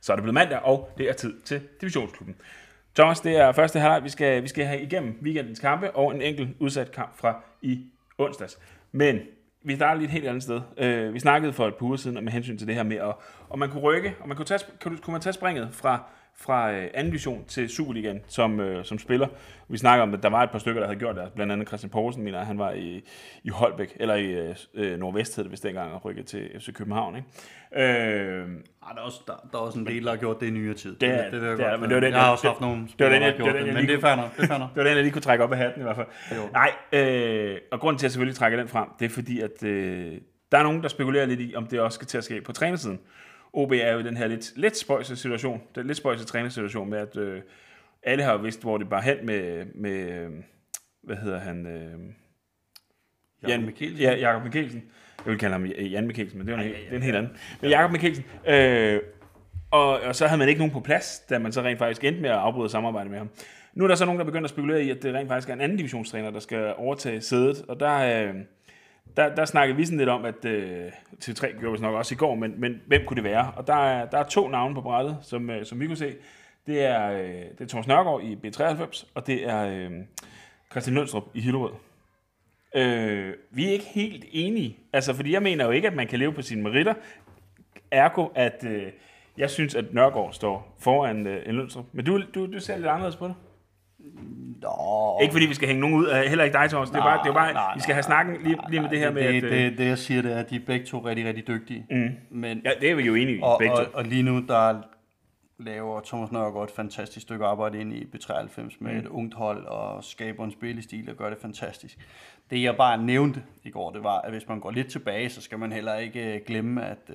Så er det blevet mandag, og det er tid til Divisionsklubben. Thomas, det er første halvleg. Vi skal have igennem weekendens kampe og en enkelt udsat kamp fra i onsdags. Men vi starter lige et helt andet sted. Vi snakkede for et par uger siden med hensyn til det her med, om man kunne rykke, og kunne man tage springet fra anden division til Superligaen som spiller. Vi snakker om, at der var et par stykker, der havde gjort det. Blandt andet Christian Poulsen, mener han var i Holbæk, eller i Nordvest, hed det vist dengang, og rykket til FC København. Ikke? Der er også en del, der har gjort det i nyere tid. Jeg har også haft nogle spillere, der har gjort det, men det er fair nok. Det var den, jeg lige kunne trække op af hatten i hvert fald. Nej, og grunden til, at jeg selvfølgelig trækker den frem, det er fordi, at der er nogen, der spekulerer lidt i, om det også skal til at ske på trænersiden. OB er jo i den her lidt spøjse situation, den lidt spøjse trænersituation med, at alle har vidst, hvor det bare hen med hvad hedder han? Jakob Mikkelsen. Ja, Jakob Mikkelsen. Jeg vil kalde ham Jan Mikkelsen, men det er en helt anden. Men Jakob Mikkelsen. Og så havde man ikke nogen på plads, da man så rent faktisk endte med at afbryde samarbejde med ham. Nu er der så nogen, der begynder at spekulere i, at det rent faktisk er en anden divisionstræner, der skal overtage sædet, og der snakkede vi sådan lidt om, at TV3 gjorde vi nok også i går, men hvem kunne det være? Og der er 2 navne på brættet, som vi kunne se. Det er Thomas Nørgaard i B93, og det er Christian Lønstrup i Hillerød. Vi er ikke helt enige, altså fordi jeg mener jo ikke, at man kan leve på sine meritter. Ergo, at jeg synes, at Nørgaard står foran en Lønstrup. Men du ser lidt anderledes på det? Nå. Ikke fordi vi skal hænge nogen ud, heller ikke dig, Thomas. Det er bare vi skal have snakken lige med det her med, det jeg siger, det er, at de er begge to rigtig, rigtig dygtige. Men, ja, det er vi jo enige i, begge to. Og lige nu, der laver Thomas Nørgaard et fantastisk stykke arbejde ind i B93 med et ungt hold og skaber en spillestil og gør det fantastisk. Det jeg bare nævnte i går, det var, at hvis man går lidt tilbage, så skal man heller ikke glemme, at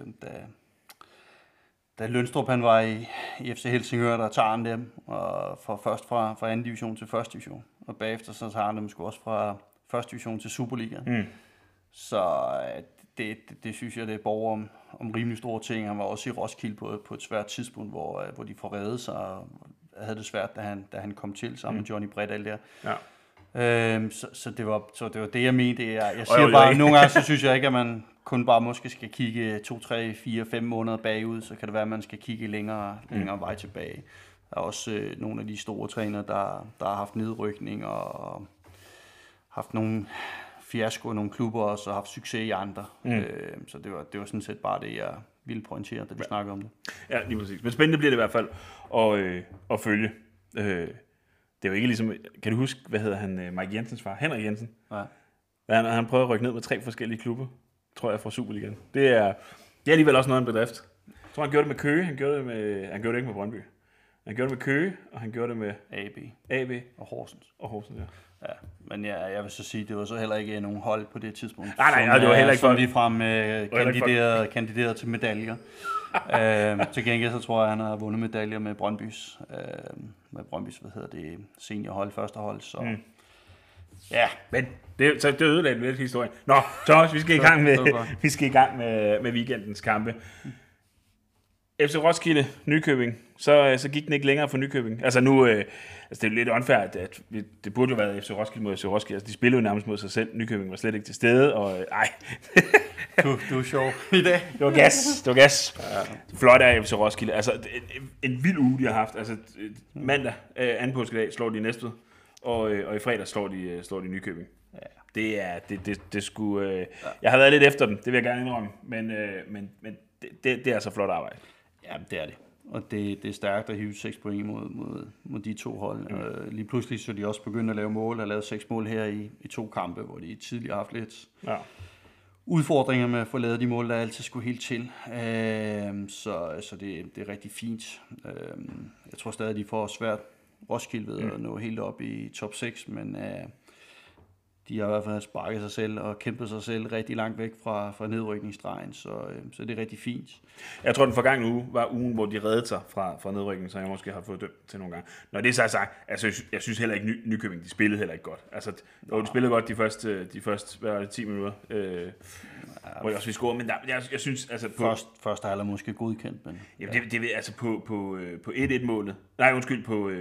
da Lønstrup han var i FC Helsingør, der tager han dem først fra anden division til første division, og bagefter så tager han dem sgu også fra første division til Superligaen. Så det synes jeg, det er borger om rimelig store ting. Han var også i Roskilde på et svært tidspunkt, hvor de forredede sig og havde det svært, da han kom til sammen med Johnny Bredal der. Ja. Så det var det, jeg mente. Jeg siger bare, at nogle gange så synes jeg ikke, at man kun bare måske skal kigge 2, 3, 4, 5 måneder bagud, så kan det være, at man skal kigge længere vej tilbage. Der er også nogle af de store trænere, der har haft nedrykning og haft nogle fiasko i nogle klubber, og så haft succes i andre. Så det var sådan set bare det, jeg ville pointere, da vi snakkede om det. Ja, lige præcis. Men spændende bliver det i hvert fald at følge. Det er jo ikke ligesom, kan du huske, hvad hedder han, Mike Jensens far? Henrik Jensen. Ja. Han prøvede at rykke ned med 3 forskellige klubber, tror jeg, fra Superligaen. Det er alligevel også noget af en bedrift. Jeg tror, han gjorde det med Køge, han gjorde det ikke med Brøndby. Han gjorde det med Køge, og han gjorde det med AB og Horsens. Ja, men jeg vil så sige, det var så heller ikke nogen hold på det tidspunkt. Nej, det var heller ikke som ligefrem kandideret til medaljer. Til gengæld så tror jeg, at han har vundet medaljer med Brøndbys, seniorhold, første hold. Så. Ja, men det ødelagde lidt historien. Nå, Thomas, vi skal i gang med weekendens kampe. FC Roskilde, Nykøbing, så gik den ikke længere for Nykøbing. Altså nu, det er lidt unfair, at det burde jo være FC Roskilde mod FC Roskilde. Altså de spillede jo nærmest mod sig selv. Nykøbing var slet ikke til stede, og Du er sjov i dag. Det var gas. Ja. Flot af FC Roskilde. Altså en vild uge, de har haft. Altså mandag, anden påskedag, slår de Næstved, og i fredag slår de Nykøbing. Ja. Det skulle. Jeg har været lidt efter dem, det vil jeg gerne indrømme, men det er så flot arbejde. Ja, det er det. Og det er stærkt at hive 6 point mod de 2 hold. Lige pludselig så de også begyndt at lave mål, og lavet 6 mål her i 2 kampe, hvor de tidligere har haft lidt udfordringer med at få lavet de mål, der altid skulle helt til. Så det er rigtig fint. Jeg tror stadig, de får svært Roskilde ved at nå helt op i top 6, men de har i hvert fald sparket sig selv og kæmpet sig selv rigtig langt væk fra nedrykningsstregen, så det er rigtig fint. Jeg tror, den forgangne uge var ugen, hvor de reddede sig fra nedrykningen, så jeg måske har fået dømt til nogle gange. Når det er så sagt, altså jeg synes heller ikke Nykøbing, de spillede heller ikke godt. Altså, de spillede godt de første hvad var det, 10 minutter, hvor de også ville score, men jeg synes altså første halvleg måske godkendt, men jamen, det vil altså på 1-1-målet. Nej, undskyld,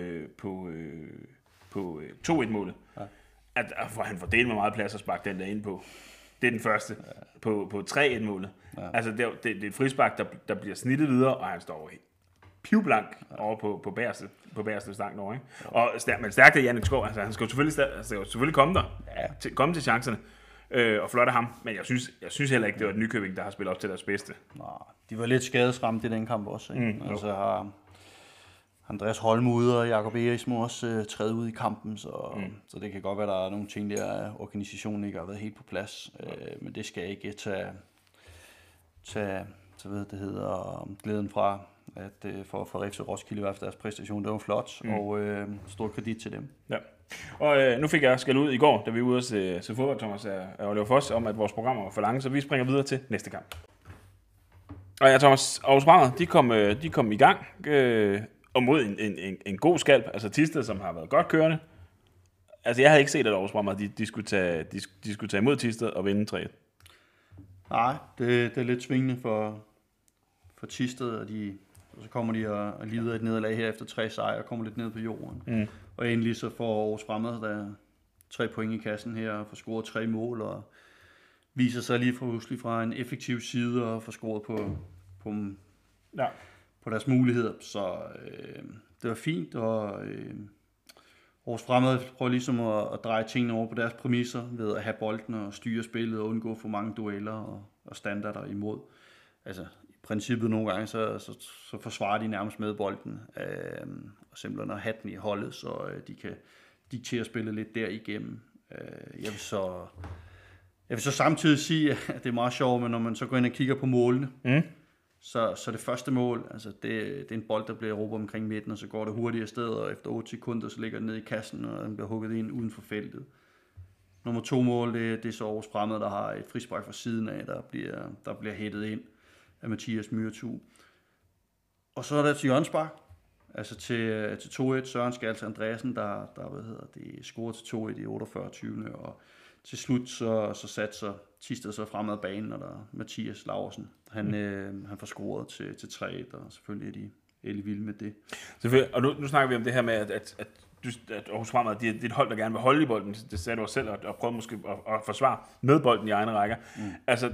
på 2-1-målet. Ja. At han får delt med meget plads at sparke den der ind på. Det er den første. På 3-1-målet. Ja. Altså, det er et frispark, der bliver snittet videre, og han står over pivblank over på bagerste stang over, ikke? Og men stærkt af Jannik Skov, altså han skal jo selvfølgelig komme der, komme til chancerne, og flotte ham, men jeg synes heller ikke, det var et Nykøbing, der har spillet op til deres bedste. Nej, de var lidt skadesramt i den kamp også, ikke? Altså har Andreas Holm ude, og Jakob Eris må også træde ud i kampen, så det kan godt være, der er nogle ting der, organisationen ikke har været helt på plads, men det skal ikke tage hvad det hedder, glæden fra, at for FC Roskilde i hvert fald deres præstation, det var flot, og stor kredit til dem. Ja. Og nu fik jeg skæld ud i går, da vi var ude at se fodbold, Thomas, af Oliver Foss, om at vores programmer var for lange, så vi springer videre til næste kamp. Og ja, Thomas, Aarhus Fremad, de kom i gang, og mod en god skalp, altså Thisted, som har været godt kørende. Altså jeg havde ikke set, at Aarhus Fremad, de skulle tage imod Thisted og vinde 3-1. Nej, det er lidt svingende for Thisted, og så kommer de og lider et nederlag her efter 3 sejre og kommer lidt ned på jorden. Og endelig så får Aarhus Fremad der 3 point i kassen her og får scoret 3 mål og viser sig lige fra en effektiv side og får scoret på deres muligheder. Så det var fint, og Aarhus Fremad prøver ligesom at dreje tingene over på deres præmisser ved at have bolden og styre spillet og undgå for mange dueller og standarder imod. Altså i princippet nogle gange, så forsvarer de nærmest med bolden og simpelthen at have den i holdet, så de kan diktere spillet lidt derigennem. Jeg vil så samtidig sige, at det er meget sjovt, men når man så går ind og kigger på målene, så det første mål, altså det er en bold, der bliver erobret omkring midten, og så går det hurtigt afsted, og efter 8 sekunder, så ligger den ned i kassen, og den bliver hugget ind uden for feltet. Nummer 2 mål, det er så Aarhus Fremad, der har et frispark fra siden af, der bliver hættet ind af Mathias Myrtu. Og så er der til hjørnespark, altså til 2-1, Søren Skalse Andreasen, der scorer til 2-1 i 48. Og til slut så satser Thisted så fremad banen, og der er Mathias Laursen. Han får scoret til 3-1, og selvfølgelig er de vilde med det. Selvfølgelig, og nu snakker vi om det her med, at Aarhus Fremad, det er et hold, der gerne vil holde i bolden. Det sagde du også selv, og prøve måske at forsvare med bolden i egne rækker. Altså,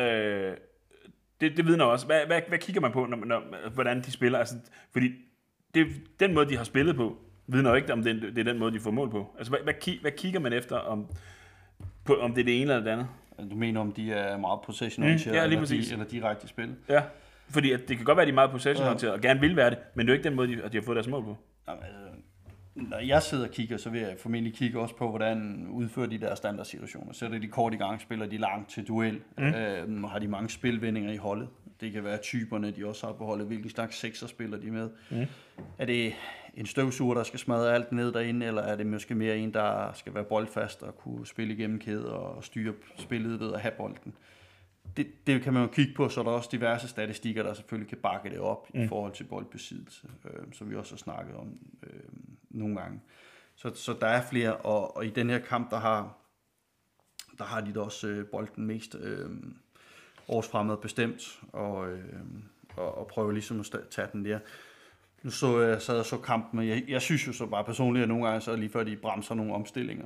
det vidner også. Hvad kigger man på, hvordan de spiller? Altså, fordi den måde, de har spillet på, vidner jo ikke, om det er den måde, de får mål på. Altså, hvad kigger man efter, om det er det ene eller det andet? Du mener, om de er meget possession-orienteret, eller direkte i spil? Ja, fordi det kan godt være, at de er meget possession-orienteret, og gerne vil være det, men det er jo ikke den måde, de har fået deres mål på. Jamen, når jeg sidder og kigger, så vil jeg formentlig kigge også på, hvordan udfører de der standardsituationer. Sætter de kort i gang, spiller de langt til duel, har de mange spilvendinger i holdet. Det kan være typerne, de også har på holdet, hvilken slags sekser spiller de med. Er det en støvsuger, der skal smadre alt ned derinde, eller er det måske mere en, der skal være boldfast og kunne spille igennem kæder og styre spillet ved at have bolden? Det kan man jo kigge på, så er der også diverse statistikker, der selvfølgelig kan bakke det op i forhold til boldbesiddelse, som vi også har snakket om nogle gange. Så der er flere, og i den her kamp, der har de da også bolden mest Aarhus Fremad bestemt, og prøver ligesom at tage den der. Nu sad jeg så kampen, men jeg synes jo så bare personligt, at nogle gange så lige før de bremser nogle omstillinger,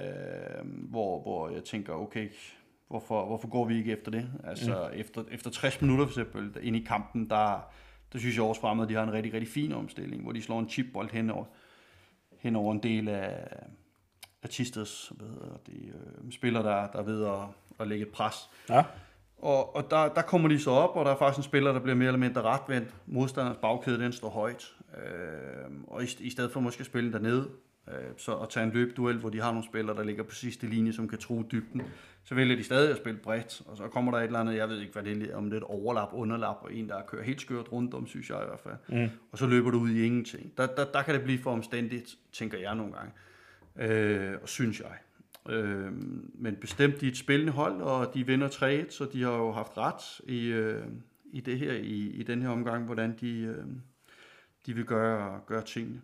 hvor jeg tænker, okay, hvorfor går vi ikke efter det? Altså efter 60 minutter for eksempel, ind i kampen, der synes jeg Aarhus Fremad, de har en rigtig, rigtig fin omstilling, hvor de slår en chipbold hen over en del af Thisteds spillere, der er ved at lægge et pres. Ja. Og der kommer de så op, og der er faktisk en spiller, der bliver mere eller mindre retvendt. Modstanders bagkæde, den står højt. Og i stedet for måske at spille dernede, så at tage en løbduel, hvor de har nogle spillere, der ligger på sidste linje, som kan true dybden, så vælger de stadig at spille bredt. Og så kommer der et eller andet, jeg ved ikke, hvad det er, om det er et overlap, underlap, og en, der kører helt skørt rundt om, synes jeg i hvert fald. Og så løber du ud i ingenting. Der kan det blive for omstændigt, tænker jeg nogle gange. Og synes jeg. Men bestemt de er et spillende hold, og de vinder 3-1, så de har jo haft ret i det her, i den her omgang, hvordan de vil gøre tingene.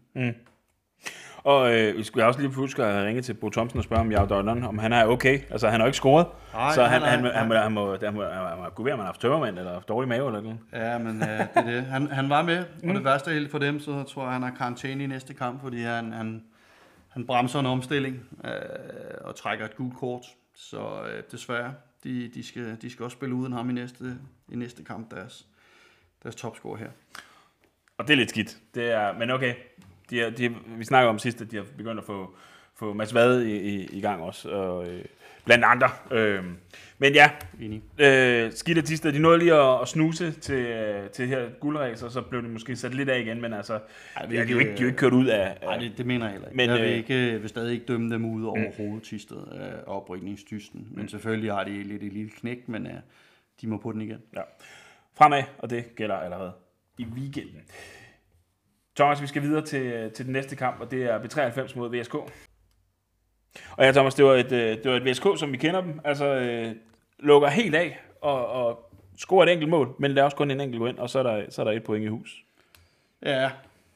Og vi skulle også lige huske at ringe til Bo Thomsen og spørge om Jaudon, om han er okay. Altså han har ikke scoret, så han må kunne være, man har haft tømmermænd eller haft dårlig mave eller noget. Ja, men det er det. Han var med, og det værste helt for dem, så tror jeg, han har karantæne i næste kamp, fordi han bremser en omstilling og trækker et gult kort. Så desværre, de skal også spille uden ham i næste kamp, deres topscorer her. Og det er lidt skidt. Men okay, vi snakker om sidst, at de har begyndt at få Mads Vade i gang også, og blandt andre. Men ja, skidt og Thisted, de nåede lige at snuse til her guldræs, og så blev det måske sat lidt af igen, men altså, de er jo ikke kørt ud af... Nej, det mener jeg heller ikke. Men, jeg vil stadig ikke dømme dem ud overhovedet Thisted af oprykningsdysten, men selvfølgelig har de lidt et lille knæk, men de må på den igen. Ja. Fremad, og det gælder allerede i weekenden. Thomas, vi skal videre til den næste kamp, og det er B93 mod VSK. Og ja, Thomas, det var et VSK, som vi kender dem. Altså, lukker helt af og scorer et enkelt mål, men der er også kun en enkelt gå ind, og så er der et point i hus. Ja,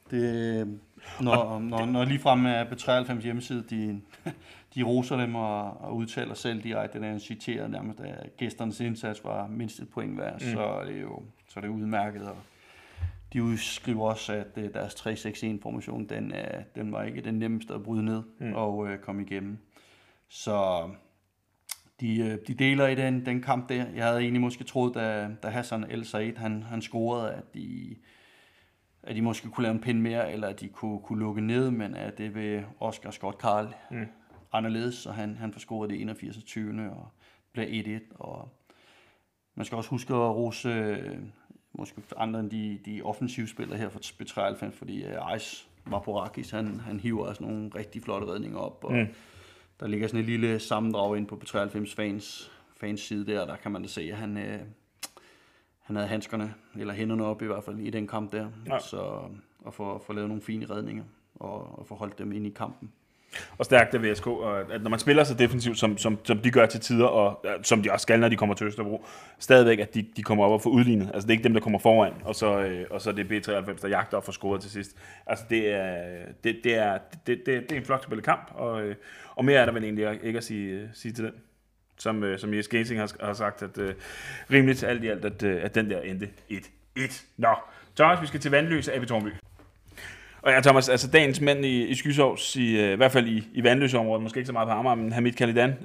når ligefrem er B93 hjemmeside, de roser dem og udtaler selv direkte, der citerer nærmest, at gæsternes indsats var mindst et point værd, så er det udmærket. Og de udskriver også, at deres 3-6-1-formation, den var ikke den nemmeste at bryde ned og komme igennem. Så de deler i den kamp der. Jeg havde egentlig måske troet, da Hassan El Said han scorede, at de måske kunne lave en pind mere, eller at de kunne lukke ned, men at det ved Oscar Scott Karl anderledes, så han får scoret det 81. 20. og bliver 1-1. Og man skal også huske at rose måske andre end de offensive spillere her for B93, fordi Ejs Vaporakis, han hiver altså nogle rigtig flotte redninger op, og der ligger sådan et lille sammendrag ind på B93 fans side der kan man da se, at han havde handskerne, eller hænderne op i hvert fald i den kamp der, så at få lavet nogle fine redninger, og få holdt dem ind i kampen. Og stærkt af VSK, og at når man spiller så defensivt, som de gør til tider, og som de også skal, når de kommer til Østerbro, stadigvæk, at de kommer op og får udlignet. Altså det er ikke dem, der kommer foran, og så det er B93, der jagter og får scoret til sidst. Altså det er en flot spillet kamp, og mere er der vel egentlig ikke at sige til den. Som Jes Gensing har sagt, at rimeligt alt i alt, at den der endte 1-1. Nå, Thomas, vi skal til Vandløse AB Tårnby. Og ja, Thomas, altså dagens mand i Skysovs, i hvert fald i Vandløse-området, måske ikke så meget på Amager, men Hamid Khalidan,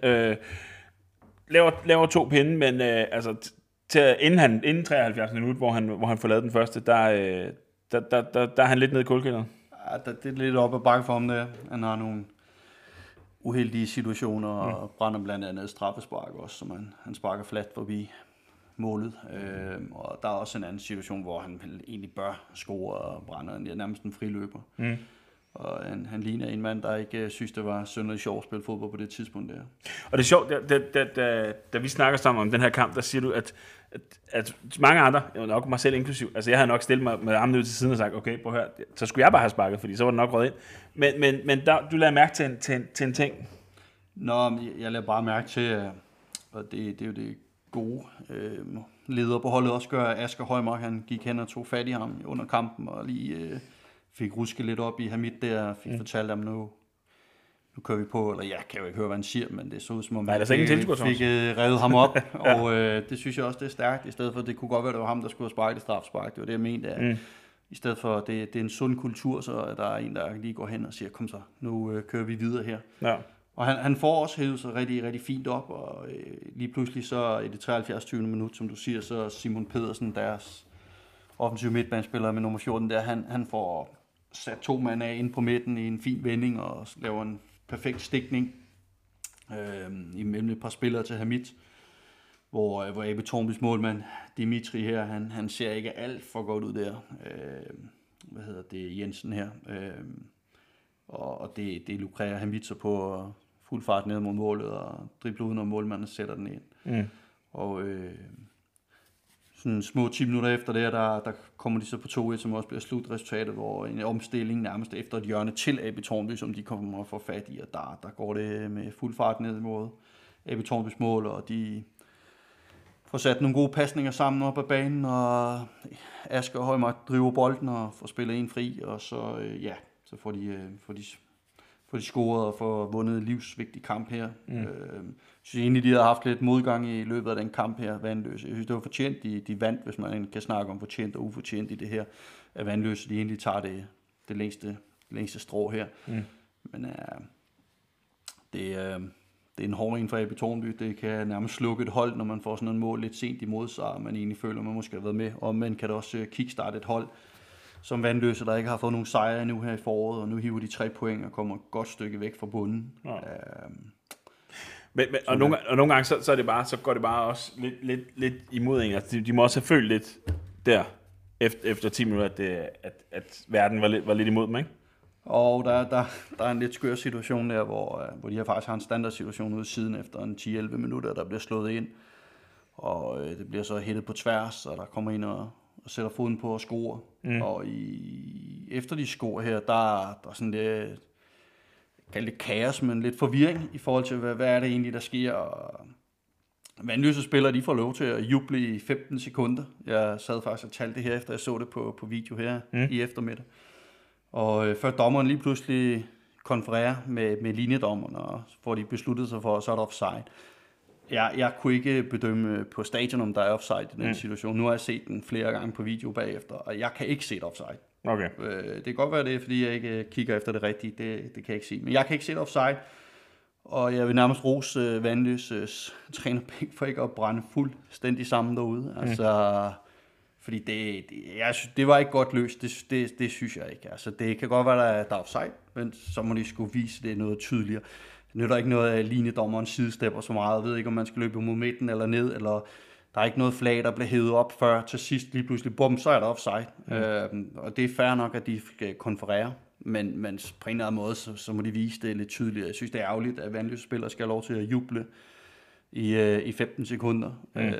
laver 2 pinde, men altså inden 73 minut, hvor han får lavet den første, der er han lidt nede i kulkælderen. Ja, det er lidt op ad bakke for ham der. Han har nogle uheldige situationer, og brænder blandt andet straffespark også, som han sparker fladt forbi målet. Og der er også en anden situation, hvor han egentlig bør score og brænder nærmest en friløber. Og han ligner en mand, der ikke synes, det var synderligt sjovt at spille fodbold på det tidspunkt der. Og det er sjovt, da vi snakker sammen om den her kamp, der siger du, at mange andre, nok mig selv inklusiv, altså jeg havde nok stillet mig med armen ud til siden og sagt, okay, prøv at høre, så skulle jeg bare have sparket, fordi så var det nok røget ind. Men du lader mærke til en ting. Nå, jeg lader bare mærke til, og det er jo det gode leder på holdet også gør, Asger Højmark, han gik hen og tog fat i ham under kampen, og lige fik rusket lidt op i Hamid der, fik fortalt ham, nu kører vi på, eller jeg kan jo ikke høre, hvad han siger, men det så ud som om, han fik revet ham op, og det synes jeg også, det er stærkt, i stedet for, det kunne godt være, det var ham, der skulle have sparket strafspark, det var det, jeg mente, at i stedet for, det er en sund kultur, så der er en, der lige går hen og siger, kom så, nu kører vi videre her. Ja. Og han får også hævet sig rigtig, rigtig fint op, og lige pludselig så i det 73. 20. minut, som du siger, så Simon Pedersen, deres offensive midtbanespiller med nummer 14 der, han får sat 2 mand af ind på midten i en fin vending og laver en perfekt stikning imellem et par spillere til Hamid, hvor AB Tårnbys målmand Dimitri her, han ser ikke alt for godt ud der. Jensen her. Og det lukrerer Hamid så på fuld fart ned mod målet og dribler uden om målmanden og sætter den ind. Og sådan små 10 minutter efter det, der kommer de så på 2-1, som også bliver slutresultatet, hvor en omstilling nærmest efter et hjørne til AB Tårnby, som de kommer og får fat i, og der går det med fuld fart ned mod AB Tårnbys mål, og de får sat nogle gode pasninger sammen op ad banen, og Asger Højmark driver bolden og får spillet en fri, og så så får de scoret og får vundet livsvigtig kamp her. Jeg synes egentlig, de har haft lidt modgang i løbet af den kamp her, Vandløse. Jeg synes, det var fortjent, de vandt, hvis man kan snakke om fortjent og ufortjent i det her, at Vandløse, de egentlig tager det længste strå her. Men det er en hård en for AB Tårnby. Det kan nærmest slukke et hold, når man får sådan en mål lidt sent imod sig, og man egentlig føler, at man måske har været med. Og man kan da også kickstarte et hold, som Vandløse, der ikke har fået nogen sejre endnu her i foråret, og nu hiver de 3 point og kommer et godt stykke væk fra bunden. Ja. Og nogle gange så går det bare også lidt imod en. Altså, de må også have følt lidt der efter 10 minutter, at verden var lidt imod dem, ikke? Og der er en lidt skør situation der, hvor de her faktisk har en standardsituation ude siden efter en 10-11 minutter, der bliver slået ind. Og det bliver så hættet på tværs, og der kommer ind og sætter foden på og scorer. Og efter de scorer her, der er sådan lidt kaos, men lidt forvirring i forhold til, hvad er det egentlig, der sker. Og Vandløse spillere, de får lov til at juble i 15 sekunder. Jeg sad faktisk og talte det her, efter jeg så det på video her i eftermiddag. Og før dommeren lige pludselig konfererer med linjedommeren, og får de besluttet sig for, så er der offside. Jeg kunne ikke bedømme på stadion, om der er offside i den situation. Nu har jeg set den flere gange på video bagefter, og jeg kan ikke se et offside. Okay. Det kan godt være det, fordi jeg ikke kigger efter det rigtige. Det kan jeg ikke se. Men jeg kan ikke se et offside. Og jeg vil nærmest rose Vandløses træner for ikke at brænde fuldstændig sammen derude. Altså, fordi det var ikke godt løst. Det synes jeg ikke. Altså, det kan godt være, der er offside, men så må de skulle vise det noget tydeligere. Det nytter ikke noget af linjedommeren sidestepper så meget. Jeg ved ikke, om man skal løbe mod midten eller ned, eller der er ikke noget flag, der bliver hævet op før til sidst lige pludselig, bum, så er der offside. Og det er fair nok, at de skal konferere, men på en eller anden måde, så må de vise det lidt tydeligere. Jeg synes, det er ærgerligt, at Vandløse spillere skal have lov til at juble i 15 sekunder.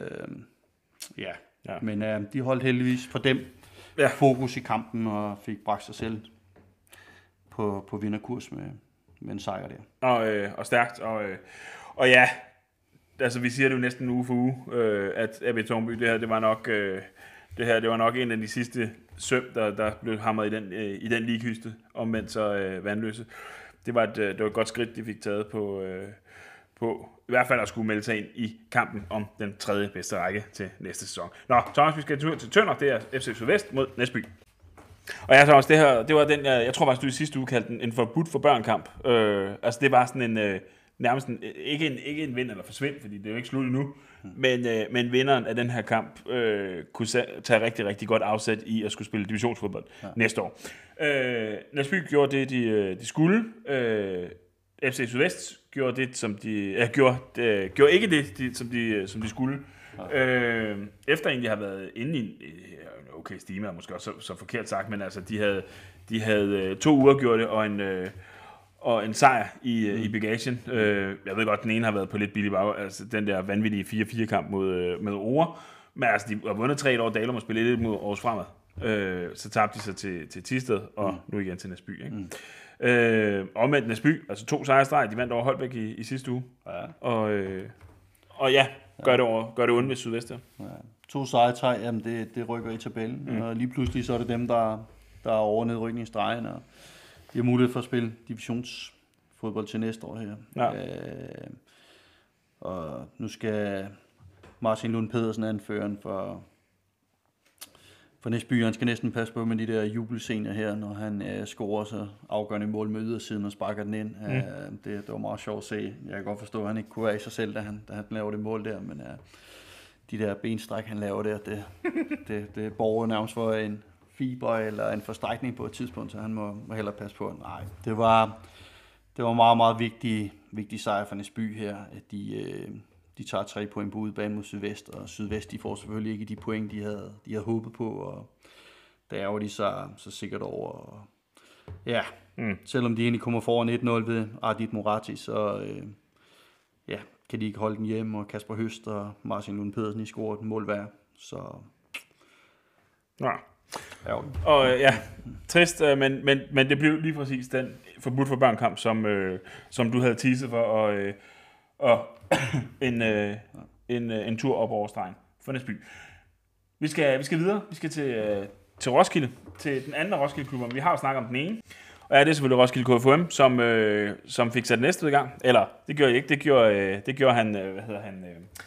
Men de holdt heldigvis for dem fokus i kampen og fik bragt sig selv på vinderkurs med en sejr der. Og stærkt. Og ja, altså vi siger det jo næsten uge for uge, at AB Tårnby, det var nok en af de sidste søm, der blev hamret i den ligkyste, omvendt så Vandløse. Det var et godt skridt, de fik taget på i hvert fald at skulle melde sig ind i kampen om den 3. bedste række til næste sæson. Nå, Thomas, vi skal til Tønder, det er FC Sydvest mod Næsby. Og ja, Thomas, det var den, jeg tror faktisk, du i sidste uge kaldte en forbudt for børn-kamp. Altså det var sådan en, nærmest ikke en vind eller forsvind, fordi det er jo ikke slut endnu, men vinderen af den her kamp kunne tage rigtig, rigtig godt afsæt i at skulle spille divisionsfodbold næste år. Næsby gjorde det, de skulle. FC Sydvest gjorde det, som de gjorde ikke det, som de skulle. Efter egentlig har været inde i okay, stime er måske også så forkert sagt, men altså de havde 2 uafgjorte og en sejr i bagagen. Jeg ved godt, den ene har været på lidt billig bag, altså den der vanvittige 4-4 kamp med Ore, men altså de har vundet 3 år Dalum og spillet lidt mod Aarhus Fremad. Så tabte de sig til Thisted og nu igen til Næsby, ikke? Omvendt Næsby, altså 2 sejrstreg, de vandt over Holbæk i sidste uge. Ja. Og ja, gør det ondt ved Sydvest. Ja. 2 sejrstreg, jamen det rykker i tabellen, og lige pludselig så er det dem, der er over nedrykningsstregen, og de har mulighed for at spille divisionsfodbold til næste år her. Ja. Og nu skal Martin Lund Pedersen, anføreren for Næsby, han skal næsten passe på med de der jubelscener her, når han scorer så afgørende mål med ydersiden og sparker den ind. Det var meget sjovt at se. Jeg kan godt forstå, at han ikke kunne være i sig selv, da han lavede det mål der, men de der benstræk, han laver der, det borger nærmest for en fiber eller en forstrækning på et tidspunkt, så han må hellere passe på. Nej, det var meget, meget vigtig sejr for Næsby her, at de tager 3 point på udebane mod Sydvest, og Sydvest, de får selvfølgelig ikke de point, de havde håbet på, og der er jo de så sikkert over. Og ja, selvom de egentlig kommer foran 1-0 ved Ardit Morati, så kan de ikke holde den hjemme, og Kasper Høst og Martin Lund Pedersen, de scorer et mål hver, så ja. Og ja, trist, men det blev lige præcis den forbudt for børn-kamp, som du havde teaset for, og en tur op over stregen for Næsby. Vi skal videre. Vi skal til Roskilde, til den anden Roskilde-klub. Vi har jo snakket om den ene. Og ja, det er selvfølgelig Roskilde KFUM, som fik sat næste i gang. Eller, det gjorde jeg ikke. Det gjorde han, hvad hedder han?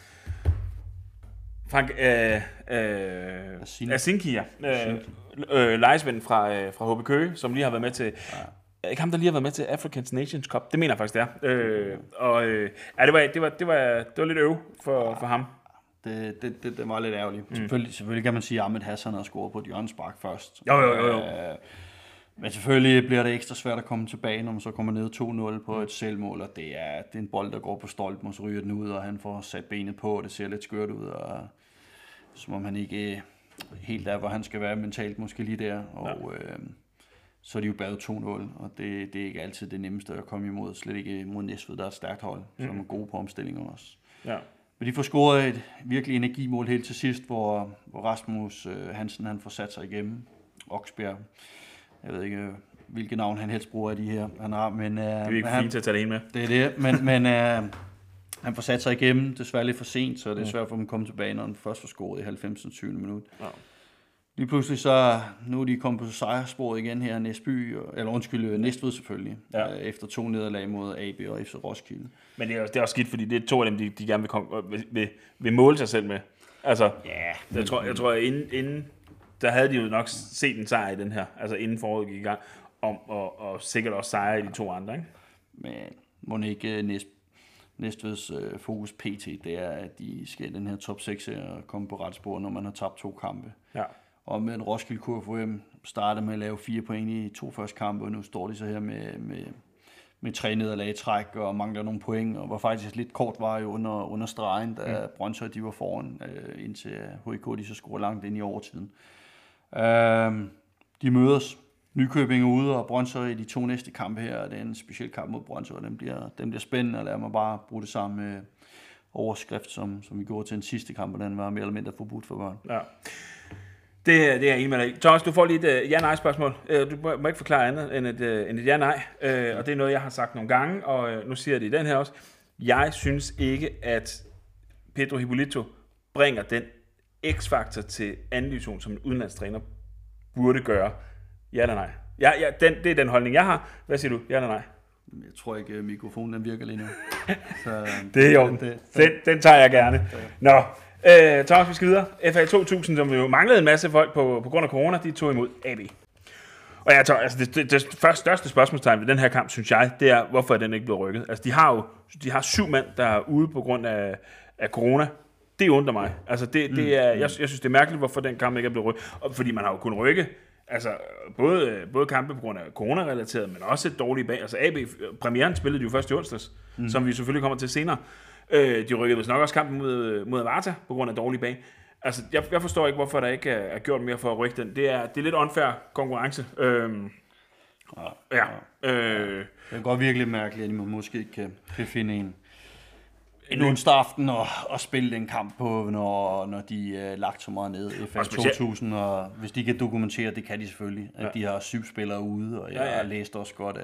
Frank Asinki, lejesven fra HB Køge, som lige har været med til... Ikke ham, der lige har været med til African Nations Cup. Det mener jeg faktisk, det er. Det var lidt øv for ham. Det var lidt ærgerligt. Selvfølgelig kan man sige, at Ahmed Hassan har scoret på et hjørnespark først. Jo. Men selvfølgelig bliver det ekstra svært at komme tilbage, når man så kommer ned 2-0 på et selvmål, og det er en bold, der går på stolpen, og så ryger den ud, og han får sat benet på, og det ser lidt skørt ud, og som om han ikke helt er, hvor han skal være mentalt måske lige der, og så er de jo bagud 2-0, og det er ikke altid det nemmeste at komme imod, slet ikke mod Næstved, der er et stærkt hold, som er gode på omstillinger også. Ja. Men de får scoret et virkelig energimål helt til sidst, hvor Rasmus Hansen han får sat sig igennem. Oksbjerg. Jeg ved ikke, hvilket navn han helst bruger af de her, han har. Men, det er ikke fint til at tage det ind med. Det er det, men han får sat sig igennem, desværre lidt for sent, så det er svært for dem at komme tilbage, når han først får scoret i 90. 20. minut. Ja. Lige pludselig så, nu er de kommet på sejrsporet igen her, Næstved selvfølgelig, efter 2 nederlag mod AB og FC Roskilde. Men det er også skidt, fordi det er 2 af dem, de gerne vil, vil måle sig selv med. Altså, jeg tror inden der havde de jo nok set en sejr i den her, altså inden foråret gik i gang, og sikkert også sejre i de 2 andre, ikke? Men må ikke Næstveds fokus pt, det er, at de skal i den her top 6 og komme på ret spor, når man har tabt 2 kampe. Ja. Og med en Roskilde KFUM startede med at lave 4 point i 2 første kampe, og nu står de så her med 3 nederlag i træk og mangler nogle point, og var faktisk lidt kort var under stregen, da Brøndshøj de var foran, indtil HK de så scorer langt ind i overtiden. De mødes. Nykøbing er ude, og Brøndshøj i de 2 næste kampe her. Det er en speciel kamp mod Brøndshøj, og den bliver spændende, og lad mig bare bruge det samme overskrift, som vi gjorde til den sidste kamp, og den var mere eller mindre forbudt for børn. Ja. Det er jeg enig med dig. Thomas, du får lige et ja-nej-spørgsmål. Du må ikke forklare andet end et ja-nej, og det er noget, jeg har sagt nogle gange, og nu siger jeg det i den her også. Jeg synes ikke, at Pedro Hipólito bringer den x-faktor til anden division, som en udenlandstræner burde gøre. Ja eller nej? Det er den holdning, jeg har. Hvad siger du? Ja eller nej? Jeg tror ikke, mikrofonen den virker lige nu. Så, det er jo den tager jeg gerne. Nå, Thomas, vi skal videre. FA 2000, som jo manglede en masse folk på grund af corona, de tog imod AB. Og jeg tror, altså det største spørgsmålstegn ved den her kamp, synes jeg, det er, hvorfor er den ikke blevet rykket? Altså, de har 7 mand, der er ude på grund af corona. Det undrer mig. Altså, det er, jeg synes, det er mærkeligt, hvorfor den kamp ikke er blevet rykket. Og fordi man har jo kunnet rykke, altså både kampe på grund af corona-relateret, men også et dårligt bag. Altså AB, premieren spillede de jo først i onsdags, som vi selvfølgelig kommer til senere. De rykkede vist nok også kampen mod Avarta på grund af dårlig bag. Altså, jeg forstår ikke, hvorfor der ikke er gjort mere for at rykke den. Det er lidt unfair konkurrence. Det går virkelig mærkeligt, at man måske ikke kan finde en onsdag aften og spille den kamp på, når de er lagt så meget ned i FA 2000, og hvis de kan dokumentere, det kan de selvfølgelig, at de har 7 spillere ude, og jeg har læst også godt,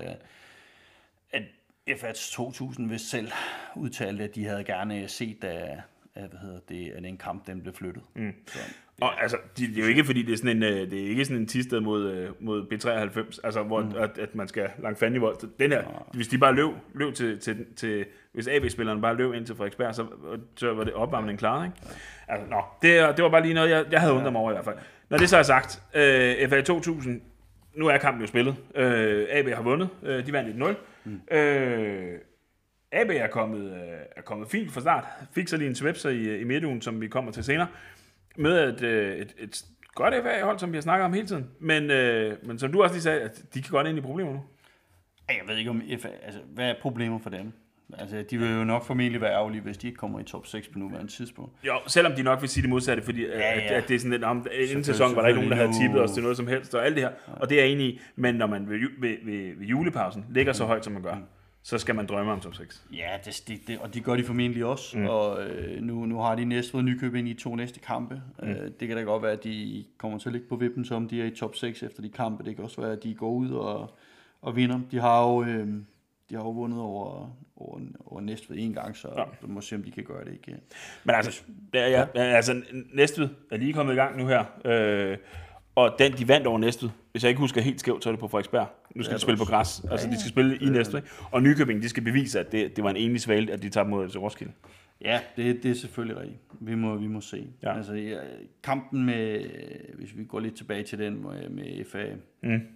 at FA 2000 vist selv udtalte, at de havde gerne set, at en kamp den blev flyttet. Så, og altså, det er jo ikke fordi det er ikke sådan en Tisted mod B93, altså hvor at man skal langt fanden i vold. Den her, hvis de bare løb til hvis AB-spilleren bare løb ind til Frederiksberg, så var det opvarmningen klar, ikke? Altså, det var bare lige noget jeg havde undret mig over i hvert fald. Når det så er sagt, FA 2000, nu er kampen jo spillet. AB har vundet. De vandt 1-0. AB er kommet fint fra start. Fik så lige en svipser i midtugen, som vi kommer til senere. Med et godt FA-hold, som vi har snakket om hele tiden. Men som du også lige sagde, at de kan godt ind i problemer nu. Jeg ved ikke om FA, altså, hvad er problemer for dem? Altså, de vil jo nok formentlig være ærgerlige, hvis de ikke kommer i top 6 på nuværende tidspunkt. Jo, selvom de nok vil sige det modsatte, fordi at det er sådan lidt, inden sæsonen var der ikke nogen, der havde tippet os til noget som helst, og alt det her. Og det er jeg enig i, men når man ved julepausen ligger så højt, som man gør, så skal man drømme om top 6. Ja, og det gør de formentlig også. Og nu har de Næstved og Nykøbing i 2 næste kampe. Det kan da godt være, at de kommer til at ligge på vippen, som de er i top 6 efter de kampe. Det kan også være, at de går ud og vinder. De har jo vundet over Næstved 1 gang, så vi må se, om de kan gøre det igen. Men altså, Næstved er lige kommet i gang nu her. Og de vandt over Næstved. Hvis jeg ikke husker helt skævt, så er det på Frederiksberg. Nu skal de spille på græs. Altså, de skal spille i Næstved. Og Nykøbing, de skal bevise, at det var en enlig svale, at de tabte mod Roskilde. Ja, det er selvfølgelig rigtigt. Vi må se. Ja. Altså, kampen med, hvis vi går lidt tilbage til den med FA.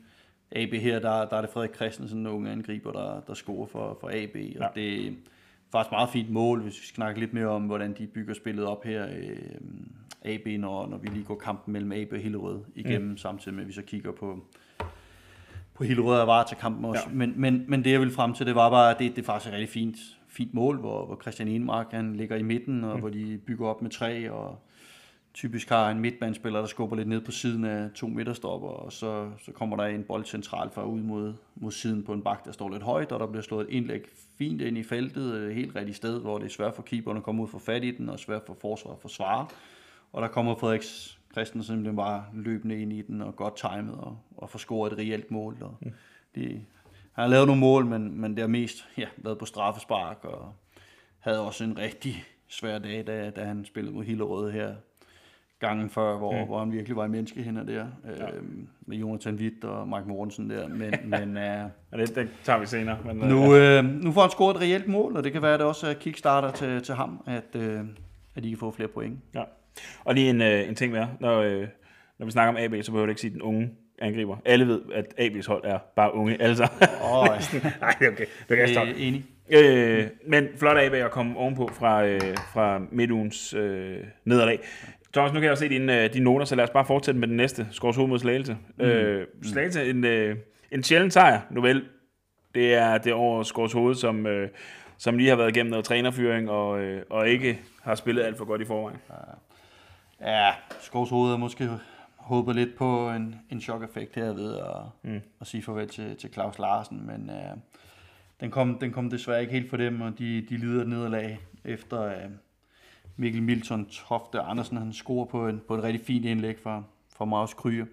AB her, der er det Frederik Christensen, en unge angriber, der scorer for AB. Og det faktisk meget fint mål, hvis vi snakker lidt mere om, hvordan de bygger spillet op her. AB, når vi lige går kampen mellem AB og Hillerød igennem, samtidig med, at vi så kigger på Hillerød og Varta-kampen også. Ja. Men det, jeg ville frem til, det var bare, at det er faktisk et rigtig fint mål, hvor Christian Enemark, han ligger i midten, og hvor de bygger op med 3, og typisk har en midtbanespiller, der skubber lidt ned på siden af 2 midterstopper, og så kommer der en bold centralt fra ud mod siden på en bak, der står lidt højt, og der bliver slået et indlæg fint ind i feltet, helt rigtigt sted, hvor det er svært for keeperen at komme ud for fat i den, og svært for forsvaret at forsvare. Og der kommer Frederik Christensen simpelthen bare løbende ind i den, og godt timet, og får scoret et reelt mål. Og han har lavet nogle mål, men det har mest været på straffespark, og havde også en rigtig svær dag, da han spillede mod Hillerød her gangen før, hvor han virkelig var i menneskehænder der, med Jonathan Witt og Mike Mortensen der, men det tager vi senere. Men, nu får han scoret et reelt mål, og det kan være, at det også er kickstarter til ham, at de kan få flere point. Ja. Og lige en ting mere, når vi snakker om AB, så behøver du ikke sige den unge angriber. Alle ved, at AB's hold er bare unge, alle sammen. Nej, det er okay. Det kan jeg stoppe. Enig. Men flot AB at komme ovenpå fra midtugens nederlag. Thomas, nu kan jeg også se dine noter, så lad os bare fortsætte med den næste. Skovshoved mod Slagelse. Slagelse, en sjælden sejr, nu vel. Det er det over Skovshoved, som lige har været igennem noget trænerfyring, og ikke har spillet alt for godt i forvejen. Ja, Skovshoved har måske håbet lidt på en chok-effekt her ved at sige farvel til Claus Larsen, men den kom desværre ikke helt for dem, og de lider nederlag efter Mikkel Milton Tofte Andersen, han scorer på et rigtig fint indlæg fra Maus Kryer,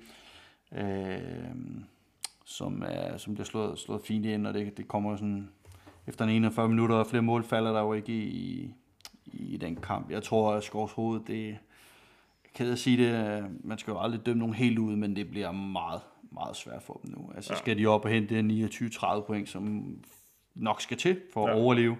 som bliver slået fint ind, og det kommer sådan efter en 41 minutter, og flere mål falder der jo ikke i den kamp. Jeg tror, at Skovshoved, det ked at sige det, man skal jo aldrig dømme nogen helt ud, men det bliver meget, meget svært for dem nu. Altså skal de op og hente 29-30 point, som nok skal til for at overleve,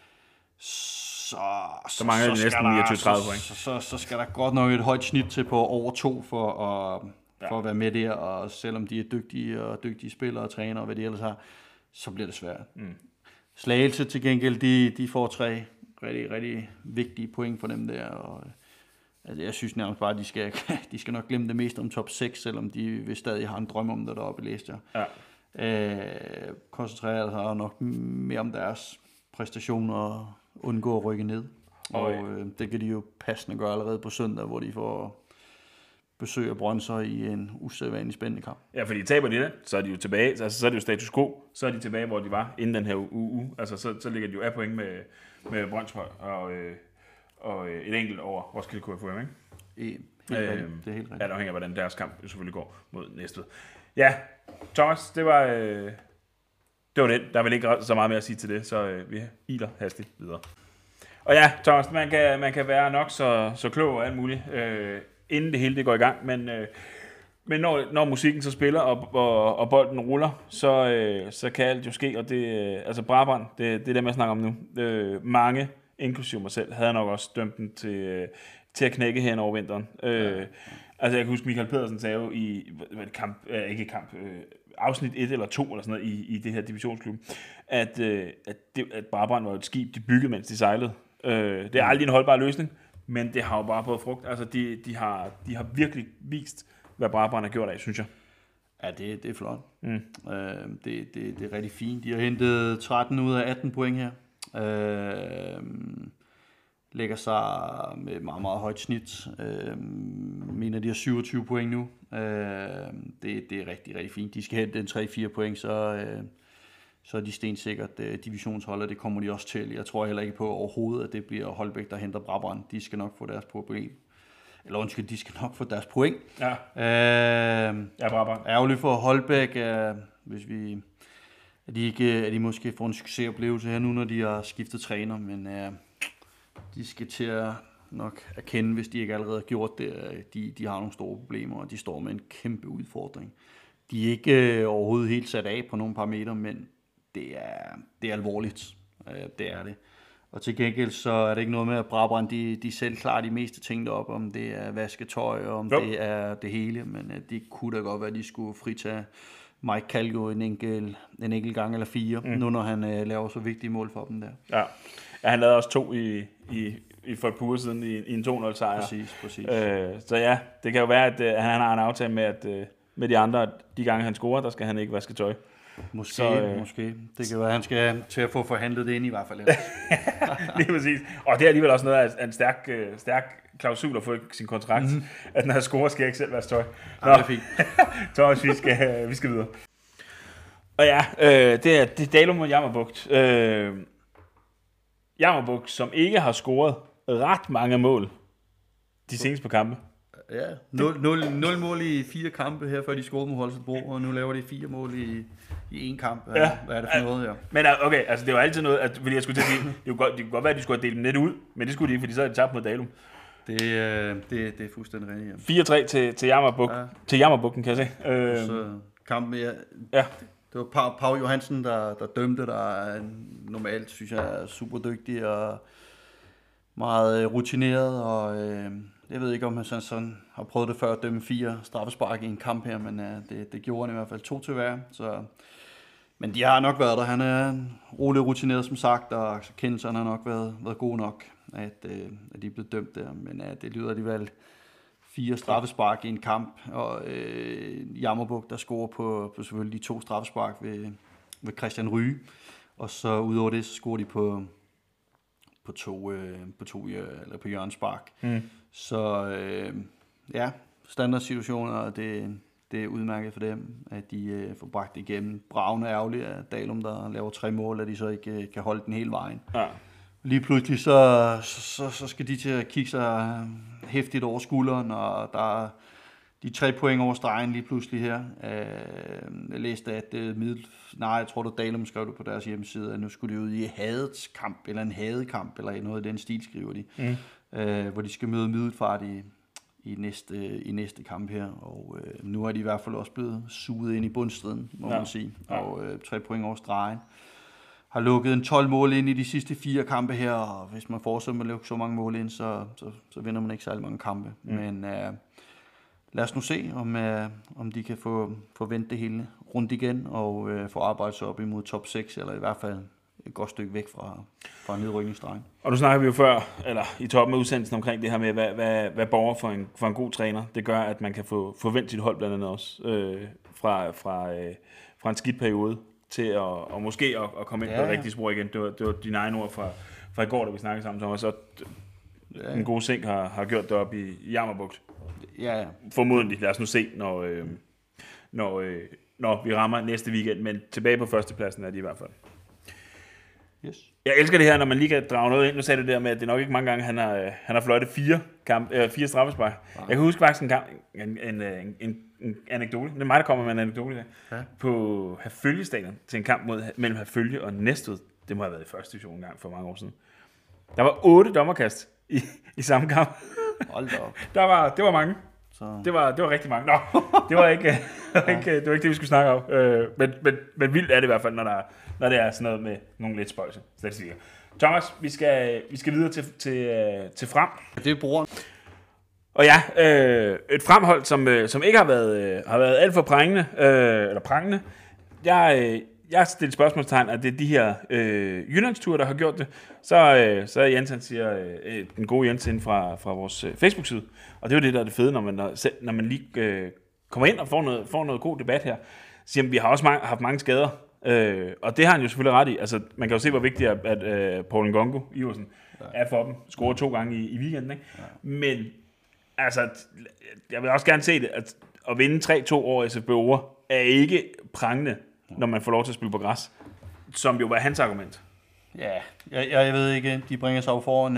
så mangler de næsten 29-30 point. Så skal der godt nok et højt snit til på over 2 for at være med der, og selvom de er dygtige spillere og trænere og hvad de ellers har, så bliver det svært. Slagelse til gengæld, de får 3 rigtig, rigtig vigtige point for dem der, og altså, jeg synes nærmest bare, at de skal nok glemme det meste om top 6, selvom de vil stadig have en drøm om det deroppe, læste jeg. Koncentrerer sig nok mere om deres præstationer og undgå at rykke ned. Og det kan de jo passende gøre allerede på søndag, hvor de får besøg af Brøndshøj i en usædvanlig spændende kamp. Ja, fordi taber de det, så er de jo tilbage, altså så er det jo status quo, så er de tilbage, hvor de var inden den her uge. Altså så ligger de jo af point med Brøndshøj og et enkelt over Roskilde KFUM, ikke? Det er helt rigtigt. Ja, det afhænger af, hvordan deres kamp selvfølgelig går mod Næstved. Ja, Thomas, det var det. Der er vel ikke så meget mere at sige til det, så vi iler hastigt videre. Og ja, Thomas, man kan være nok så klog og alt muligt, inden det hele det går i gang, men når musikken så spiller, og bolden ruller, så kan alt jo ske, og det, altså Brabrand, det er det, jeg snakker om nu. Mange, inklusive mig selv, havde nok også dømt den til at knække hen over vinteren. Altså jeg kan huske, Michael Pedersen sagde jo i afsnit 1 eller 2 eller sådan noget i det her divisionsklub, at Brabrand var et skib, de byggede, mens de sejlede. Det er aldrig en holdbar løsning, men det har jo bare fået frugt. Altså de har virkelig vist, hvad Brabrand har gjort af, synes jeg. Ja, det er flot. Det er rigtig fint. De har hentet 13 ud af 18 point her. Lægger sig med et meget, meget højt snit. Mener, de har 27 point nu. Det er rigtig, rigtig fint. De skal hente en 3-4 point, så er de stensikkert divisionsholder. Det kommer de også til. Jeg tror heller ikke på overhovedet, at det bliver Holbæk, der henter Brabrand. De skal nok få deres point. Eller undskyld, de skal nok få deres point. Ja. Brabrand. Ærgerligt for Holbæk, hvis vi... Er de måske får en succesoplevelse her nu, når de har skiftet træner, men de skal til at nok erkende, hvis de ikke allerede har gjort det, de har nogle store problemer, og de står med en kæmpe udfordring. De er ikke overhovedet helt sat af på nogle parametre, men det er alvorligt. Det er det. Og til gengæld så er det ikke noget med, at Brabrand de selv klarer de meste ting deroppe, om det er vasketøj, om det er det hele, men det kunne da godt være, at de skulle fritage Mike Kalgo en enkelt gang eller 4, nu når han laver så vigtige mål for dem der. Ja, han lavede også 2 for et par uger siden i en 2-0 sejr. Præcis. Så ja, det kan jo være, at han har en aftale med, med de andre, de gange han scorer, der skal han ikke vaske tøj. Måske. Det kan være, at han skal til at få forhandlet det ind i hvert fald. Lige præcis. Og det er alligevel også noget af en stærk klausul at få sin kontrakt, at når han scorer, skal jeg ikke selv vaske tøj. Nå, det er fint. Thomas, vi skal videre. Og ja, det er Dalum mod Jammerbugt. Jammerbugt, som ikke har scoret ret mange mål de seneste par kampe. Ja, 0 mål i 4 kampe her, før de scorede mod Holstebro, og nu laver de 4 mål i 1 kamp. Hvad er det for noget her? Men okay, altså det var altid noget, fordi jeg skulle til at sige, det kunne godt være, at de skulle have delt dem lidt ud, men det skulle de ikke, fordi så havde de tabt mod Dalum. Det er fuldstændig rigtigt. 4-3 til Jammerbugt. Ja. Til Jammerbugten, kan jeg se. Så kampen, ja. Det var Pau Johansen, der dømte, der er normalt, synes jeg, er super dygtig og meget rutineret, og jeg ved ikke, om han sådan har prøvet det før at dømme 4 straffespark i en kamp her, men det gjorde han i hvert fald 2 til hver. Men de har nok været der. Han er rolig rutineret, som sagt, og Kendelsen har nok været god nok, at de er blevet dømt der. Men det lyder alligevel 4 straffespark i en kamp, og Jammerbugt, der scorer på selvfølgelig de 2 straffespark ved Christian Ryge. Og så udover det, så scorer de på Jørgen Spark. Så ja, standardsituationer, og det er udmærket for dem, at de får bragt igennem. Bravende ærgerligt af Dalum, der laver 3 mål, at de så ikke kan holde den hele vejen. Ja. Lige pludselig så skal de til at kigge sig hæftigt over skulderen, og der er de 3 point over stregen lige pludselig her. Jeg læste, at jeg tror, at Dalum skrev det på deres hjemmeside, at nu skulle de ud i hadets kamp, eller en hadekamp, eller noget af den stil, skriver de. Hvor de skal møde Middelfart i næste kamp her, og nu er de i hvert fald også blevet suget ind i bundstriden, må man sige, og 3 point over stregen. Har lukket en 12 mål ind i de sidste 4 kampe her, og hvis man fortsætter med at lukke så mange mål ind, så vinder man ikke særlig mange kampe. Men lad os nu se, om de kan få vendt det hele rundt igen, og få arbejdet sig op imod top 6, eller i hvert fald et godt stykke væk fra nedrykningsstregen. Og nu snakker vi jo før, eller i toppen af udsendelsen omkring det her med, hvad borger for en god træner. Det gør, at man kan få vendt sit hold blandt andet også fra en skidt periode til at måske at komme ind på det rigtige spor igen. Det var dine egne ord fra i går, da vi snakkede sammen, Thomas. Så en god sink har gjort det op i Jammerbugt. Ja. Formodentlig. Lad os nu se, når vi rammer næste weekend, men tilbage på førstepladsen er de i hvert fald. Yes. Jeg elsker det her, når man lige kan drage noget ind. Nu sagde du det der med, at det er nok ikke mange gange, han har fløjtet 4 straffespark. Jeg kan huske faktisk en anekdote. Det er mig, der kommer med en anekdote der. Ja. På Herfølge-stadion til en kamp mellem Herfølge og Næstved. Det må have været i første division en gang for mange år siden. Der var 8 dommerkast i samme kamp. Hold da op. Det var mange. Så. Det var rigtig mange. Nå, det var ikke det, vi skulle snakke om. Men vildt er det i hvert fald, når det er sådan noget med nogle lidt spøjse statistikker. Thomas, vi skal videre til Frem. Det er brugeren. Og ja, et Fremhold, som ikke har været alt for prangende. Jeg har stillet spørgsmålstegn, at det er de her Jyllandsture, der har gjort det. Så er Jens, han siger, den gode Jens inden fra vores Facebook-side. Og det er jo det, der er det fede, når man lige kommer ind og får noget god debat her. Så siger, vi har også haft mange skader. Og det har han jo selvfølgelig ret i. Altså, man kan jo se, hvor vigtigt at Paul Ngongo Iversen er for dem. Scorer 2 gange i weekenden, ikke? Ja. Men altså, jeg vil også gerne se det, at vinde 3-2 over SFB'er er ikke prangende, når man får lov til at spille på græs, som jo var hans argument. Ja, jeg ved ikke, de bringer sig jo foran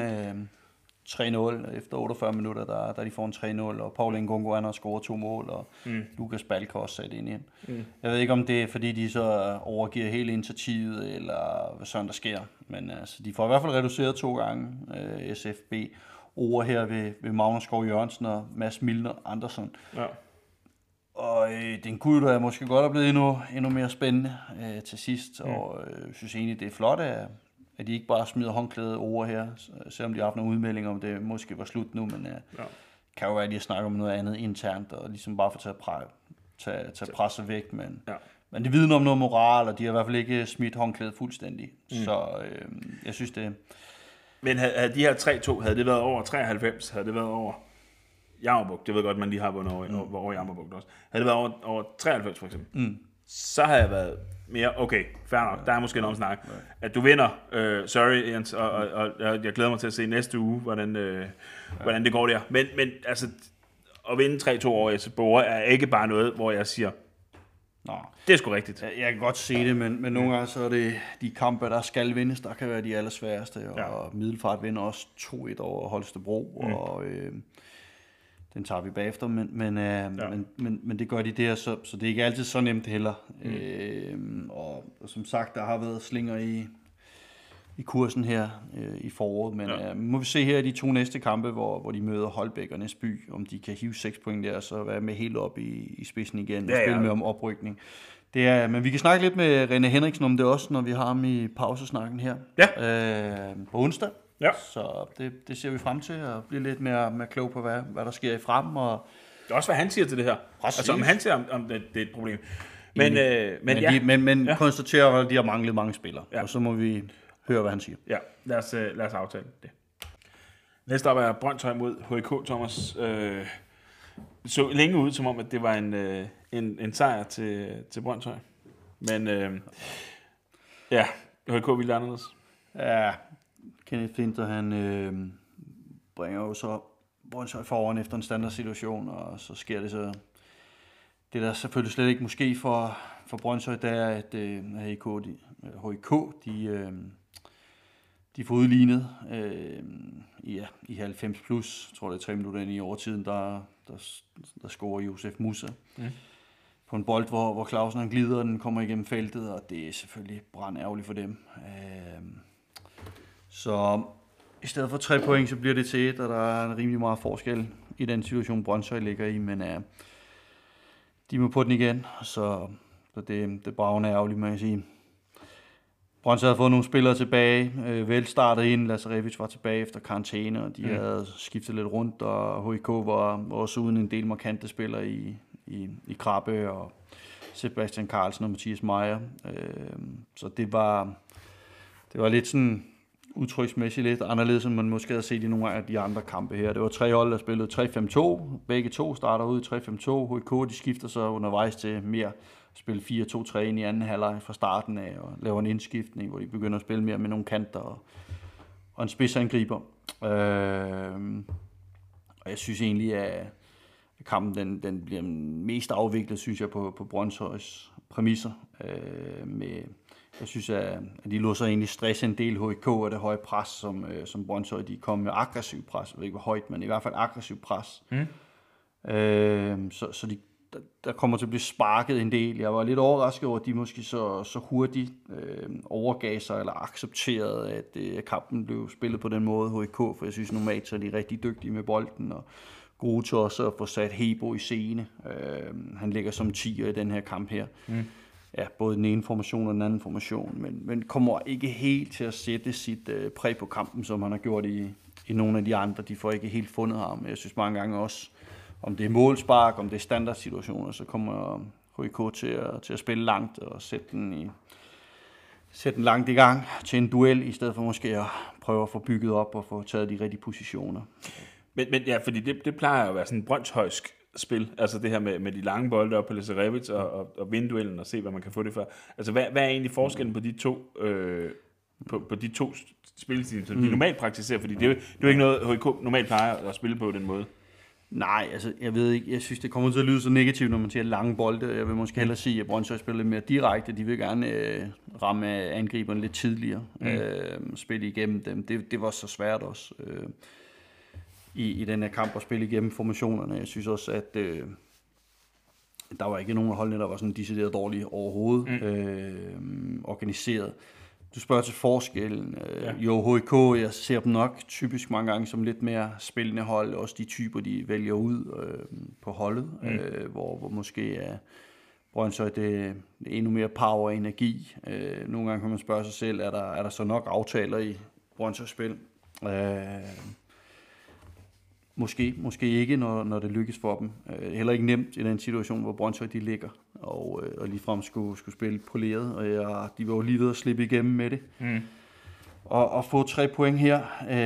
3-0 efter 48 minutter, der de får en 3-0, og Paul Ngongo han har scoret 2 mål, og Lukas Balk har også sat ind igen. Jeg ved ikke, om det er, fordi de så overgiver hele initiativet, eller hvad sådan der sker, men altså, de får i hvert fald reduceret 2 gange SFB over her ved Magnus Skov Jørgensen og Mads Milner Andersen. Ja. Og den kunne da måske godt have blevet endnu mere spændende til sidst, og jeg synes egentlig, det er flot, at de ikke bare smider håndklædet over her, selvom de har haft nogle udmeldinger om det måske var slut nu, men kan jo være, at de har snakket om noget andet internt, og ligesom bare få taget tage presset væk, men det vidner om noget moral, og de har i hvert fald ikke smidt håndklædet fuldstændig. Så jeg synes det. Men havde de her 3-2, havde det været over 93, havde det været over Jammerbugt, det ved godt, man lige har vundet over Jammerbugt også. Havde det været over 93 for eksempel, så havde jeg været mere, okay, fair nok, der er måske noget snak. At du vinder, sorry Jens, og jeg glæder mig til at se næste uge, hvordan det går der. Men altså, at vinde 3-2 over Esbjerg er ikke bare noget, hvor jeg siger, det er sgu rigtigt. Jeg kan godt se det, men nogle gange så er det de kampe, der skal vindes, der kan være de allersværeste, og Middelfart vinder også 2-1 over Holstebro, og den tager vi bagefter, men det gør de der, så det er ikke altid så nemt heller. Og som sagt, der har været slinger i kursen her i foråret, men må vi se her i de 2 næste kampe, hvor de møder Holbæk og Næsby, om de kan hive 6 point der, så være med helt op i spidsen igen og spille med om oprykning. Men vi kan snakke lidt med René Henriksen om det også, når vi har ham i pausesnakken her på onsdag. Ja. Så det ser vi frem til, at blive lidt mere klog på, hvad der sker i frem. Og det er også, hvad han siger til det her. Præcis. Altså, om han siger, om det er et problem. Men konstaterer, at de har manglet mange spillere, og så må vi høre, hvad han siger. Ja, lad os aftale det. Næste op er Brønshøj mod HK, Thomas. Så længe ud, som om, at det var en sejr til Brønshøj. Men HK ville anderledes. Ja, Kenneth Finter, han bringer jo så Brønshøj foran efter en standardsituation, og så sker det så. Det der selvfølgelig slet ikke måske for Brønshøj, der er, at HK, de får udlignet i 90 plus, tror det er 3 minutter ind i overtiden, der scorer Josef Musa på en bold, hvor Clausen han glider, og den kommer igennem feltet, og det er selvfølgelig brandærgerligt for dem. Så i stedet for 3 point, så bliver det til 1, og der er en rimelig meget forskel i den situation, Brønshøj ligger i, men de må på den igen, så det er bravende ærgerligt, man kan sige. Brønshøj havde fået nogle spillere tilbage, vel startet ind, Lazarevic var tilbage efter karantæne, og de havde skiftet lidt rundt, og HK var også uden en del markante spillere i Krabbe og Sebastian Carlsen og Mathias Meyer. Så det var lidt sådan udtryksmæssigt lidt anderledes, end man måske havde set i nogle af de andre kampe her. Det var 3 hold, der spillede 3-5-2. Begge to starter ud i 3-5-2. HK, de skifter så undervejs til mere spille 4-2-3 ind i anden halvleg fra starten af, og laver en indskiftning, hvor de begynder at spille mere med nogle kanter og en spidsangriber. Og jeg synes egentlig, at kampen den bliver mest afviklet, synes jeg, på Brønshøjs præmisser. Jeg synes, at de låser egentlig stress en del HK og det høje pres, som Brønshøj, de kom med aggressiv pres. Jeg ved ikke, hvor højt, men i hvert fald aggressiv pres. Så der kommer til at blive sparket en del. Jeg var lidt overrasket over, at de måske så hurtigt overgav sig eller accepterede, at kampen blev spillet på den måde HK, for jeg synes normalt, så er de rigtig dygtige med bolden, og gode til også at få sat Hebo i scene. Han ligger som 10'er i den her kamp her. Ja, både den ene formation og den anden formation, men kommer ikke helt til at sætte sit præg på kampen, som han har gjort i nogle af de andre. De får ikke helt fundet ham. Jeg synes mange gange også, om det er målspark, om det er standardsituationer, så kommer HK til at spille langt og sætte den langt i gang til en duel, i stedet for måske at prøve at få bygget op og få taget de rigtige positioner. Men ja, fordi det plejer jo at være sådan en brøndshøjsk spil, altså det her med de lange bolde op på Lazarevic og vinde-duellen og se, hvad man kan få det for. Altså, hvad er egentlig forskellen på de to på de to spilstil, som de normalt praktiserer? Fordi det er jo ikke noget, HK normalt plejer at spille på den måde. Nej, altså jeg ved ikke, jeg synes det kommer til at lyde så negativt, når man siger lange bolde. Jeg vil måske hellere sige, at Brønshøj spiller lidt mere direkte. De vil gerne ramme angriberne lidt tidligere, spille igennem dem. Det var så svært også i den her kamp at spille igennem formationerne. Jeg synes også, at der var ikke nogen af holdene, der var sådan decideret dårligt overhovedet organiseret. Du spørger til forskellen. Jo, HK, jeg ser dem nok typisk mange gange som lidt mere spillende hold. Også de typer, de vælger ud på holdet, hvor måske er Brønshøj det er endnu mere power og energi. Nogle gange kan man spørge sig selv, er der så nok aftaler i Brønshøjs spil? Måske ikke, når det lykkes for dem. Heller ikke nemt i den situation, hvor Brøndshøj de ligger, og ligefrem skulle spille poleret, og de var jo lige ved at slippe igennem med det. Og få 3 point her,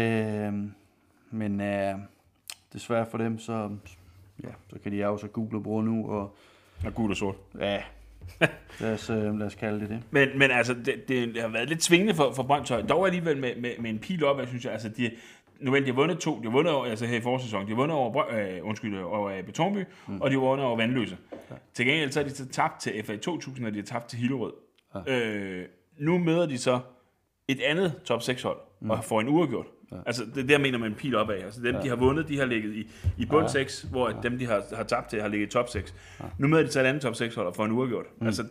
men desværre for dem, så kan de jo så gul og bror nu. Og gul og sort. Ja, lad os kalde det. Men altså, det har været lidt svingende for Brøndshøj. Dog alligevel med en pil op, jeg synes, altså de har vundet 2. De har vundet over, altså her i forsæsonen. De har vundet over Betonby, og de har vundet over Vandløse. Ja. Til gengæld så har de så tabt til FA 2000, og de har tabt til Hillerød. Ja. Nu møder de så et andet top 6 hold, og får en uafgjort. Ja. Altså det der mener man en pil opad. Altså dem, de har vundet, de har ligget i bund 6, hvor dem, de har tabt til, har ligget i top 6. Ja. Nu møder de så et andet top 6 hold og får en uafgjort. Altså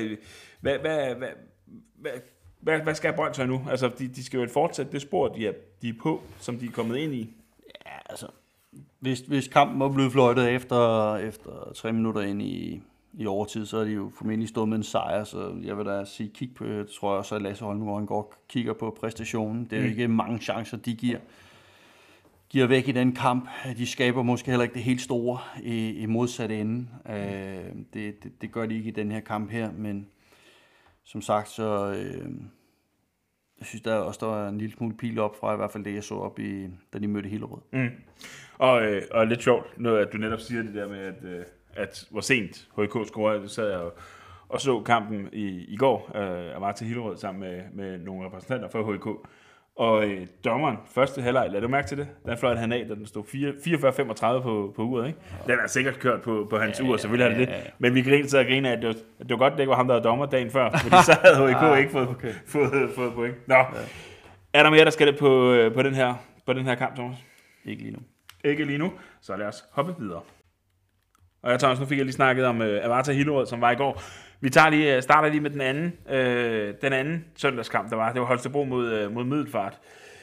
hvad skal Brøndshøj nu? Altså de skal jo fortsætte det spor, de er på, som de er kommet ind i. Ja, altså hvis kampen var blevet fløjtet efter 3 minutter ind i overtid, så er de jo formentlig stået med en sejr, så jeg vil da sige, kig på, det tror jeg også, at Lasse Holmgaard går kigger på præstationen. Det er jo ikke mange chancer, de giver væk i den kamp. De skaber måske heller ikke det helt store i modsatte ende. Det gør de ikke i den her kamp her, men som sagt, så jeg synes, der er en lille smule pil op fra, i hvert fald det, jeg så op da de mødte Hillerød. Og lidt sjovt, at du netop siger det der med, at hvor sent HK scorede. Det sad jeg og så kampen i går. Jeg var til Hillerød sammen med nogle repræsentanter fra HK. Og dommeren, første halvleg, lad du mærke til det? Der fløjte han af, da den stod 44-35 på uret, ikke? Den er sikkert kørt på hans ur, selvfølgelig har det det. Men vi sad og griner, at det var godt, det ikke var ham, der var dommer dagen før, fordi så havde HK ikke fået point. Nå, er der mere, der skal det på den her kamp, Thomas? Ikke lige nu, så lad os hoppe videre. Og Thomas, nu fik jeg lige snakket om Avarta Hillerød, som var i går. Vi starter lige med den anden søndagskamp, der var. Det var Holstebro mod Middelfart.